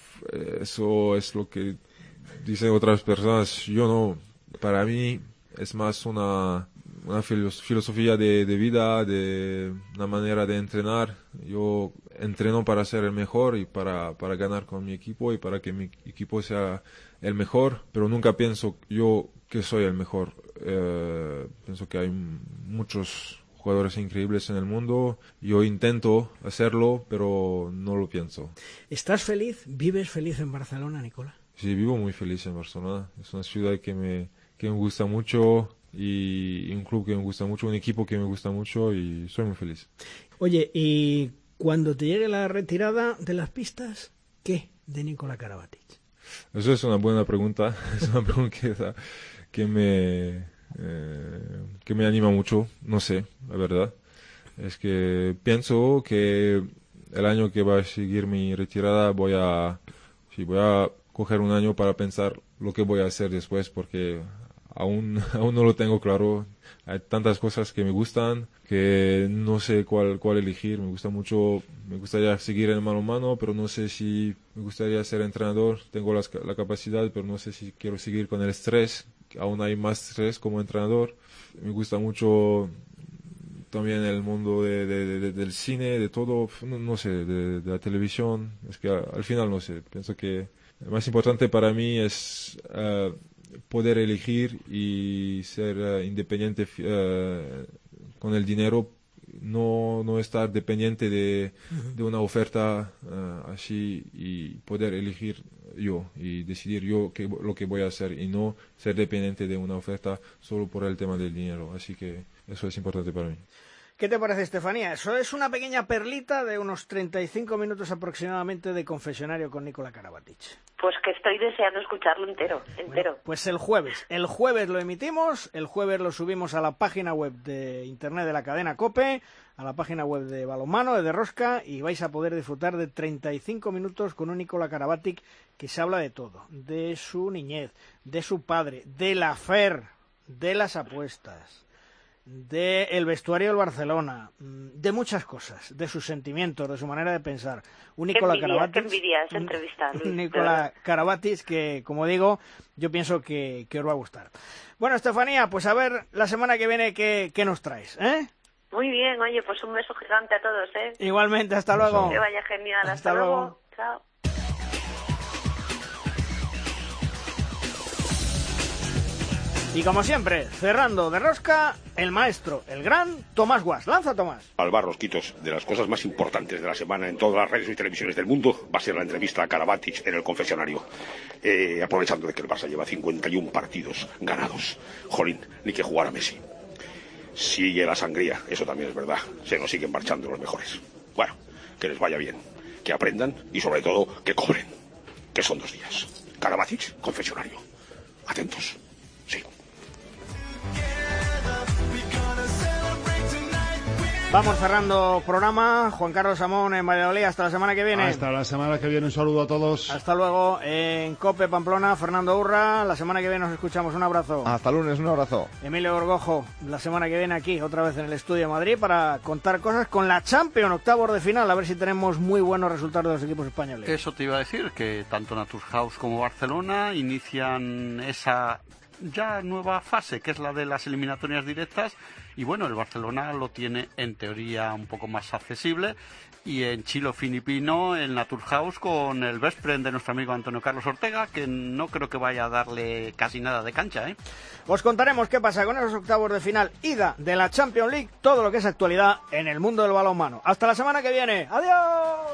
L: Eso es lo que dicen otras personas. Yo no. Para mí es más una, una filosofía de, de vida, de una manera de entrenar. Yo entreno para ser el mejor y para, para ganar con mi equipo y para que mi equipo sea el mejor, pero nunca pienso yo que soy el mejor. Eh, pienso que hay muchos jugadores increíbles en el mundo. Yo intento hacerlo, pero no lo pienso.
K: ¿Estás feliz? ¿Vives feliz en Barcelona, Nikola?
L: Sí, vivo muy feliz en Barcelona. Es una ciudad que me, que me gusta mucho y un club que me gusta mucho, un equipo que me gusta mucho y soy muy feliz.
K: Oye, y cuando te llegue la retirada de las pistas, ¿qué de Nikola Karabatic?
L: Eso es una buena pregunta. Es una pregunta que me... Eh, que me anima mucho, no sé, la verdad. Es que pienso que el año que va a seguir mi retirada voy a, sí, voy a coger un año para pensar lo que voy a hacer después, porque aún, aún no lo tengo claro. Hay tantas cosas que me gustan que no sé cuál, cuál elegir. Me gusta mucho, me gustaría seguir en el balonmano, pero no sé si me gustaría ser entrenador. Tengo las, la capacidad, pero no sé si quiero seguir con el estrés. Aún hay más estrés como entrenador. Me gusta mucho también el mundo de, de, de, del cine, de todo, no, no sé, de, de la televisión. Es que al final no sé, pienso que lo más importante para mí es uh, poder elegir y ser uh, independiente uh, con el dinero, no, no estar dependiente de, uh-huh. de una oferta uh, así y poder elegir yo y decidir yo qué, lo que voy a hacer y no ser dependiente de una oferta solo por el tema del dinero. Así que eso es importante para mí.
B: ¿Qué te parece, Estefanía? Eso es una pequeña perlita de unos treinta y cinco minutos aproximadamente de confesionario con Nikola Karabatic.
J: Pues que estoy deseando escucharlo entero, entero.
B: Bueno, pues el jueves, el jueves lo emitimos, el jueves lo subimos a la página web de internet de la cadena COPE, a la página web de Balonmano, de Derrosca, y vais a poder disfrutar de treinta y cinco minutos con un Nikola Karabatic que se habla de todo, de su niñez, de su padre, de la Fer, de las apuestas, de el vestuario del Barcelona, de muchas cosas, de sus sentimientos, de su manera de pensar. Un Nikola Karabatic,
J: qué envidia esa entrevista, Luis,
B: un Nikola Karabatic que, como digo, yo pienso que, que os va a gustar. Bueno, Estefanía, pues a ver la semana que viene qué, qué nos traes, ¿eh?
J: Muy bien, oye, pues un beso gigante a todos, ¿eh?
B: Igualmente, hasta luego.
J: Que vaya genial, hasta, hasta luego. luego. Chao.
B: Y como siempre, cerrando de rosca, el maestro, el gran Tomás Guas. Lanza, Tomás.
M: Alvar Rosquitos, de las cosas más importantes de la semana en todas las radios y televisiones del mundo va a ser la entrevista a Karabatic en el confesionario. Eh, aprovechando de que el Barça lleva cincuenta y uno partidos ganados. Jolín, ni que jugar a Messi. Sigue la sangría, eso también es verdad. Se nos siguen marchando los mejores. Bueno, que les vaya bien, que aprendan y sobre todo que cobren. Que son dos días. Karabatic, confesionario. Atentos. Sí.
B: Vamos cerrando programa. Juan Carlos Amón en Valladolid. Hasta la semana que viene.
C: Hasta la semana que viene. Un saludo a todos.
B: Hasta luego. En COPE Pamplona, Fernando Urra. La semana que viene nos escuchamos. Un abrazo.
D: Hasta lunes. Un abrazo.
B: Emilio Gorgojo. La semana que viene aquí, otra vez en el estudio de Madrid, para contar cosas con la Champions, octavos de final. A ver si tenemos muy buenos resultados de los equipos españoles.
E: Eso te iba a decir, que tanto Naturhaus como Barcelona inician esa ya nueva fase, que es la de las eliminatorias directas, y bueno, el Barcelona lo tiene en teoría un poco más accesible, y en Chilo Filipino el Naturhaus con el Veszprém de nuestro amigo Antonio Carlos Ortega, que no creo que vaya a darle casi nada de cancha, ¿eh?
B: Os contaremos qué pasa con esos octavos de final, ida de la Champions League, todo lo que es actualidad en el mundo del balonmano. Hasta la semana que viene. ¡Adiós!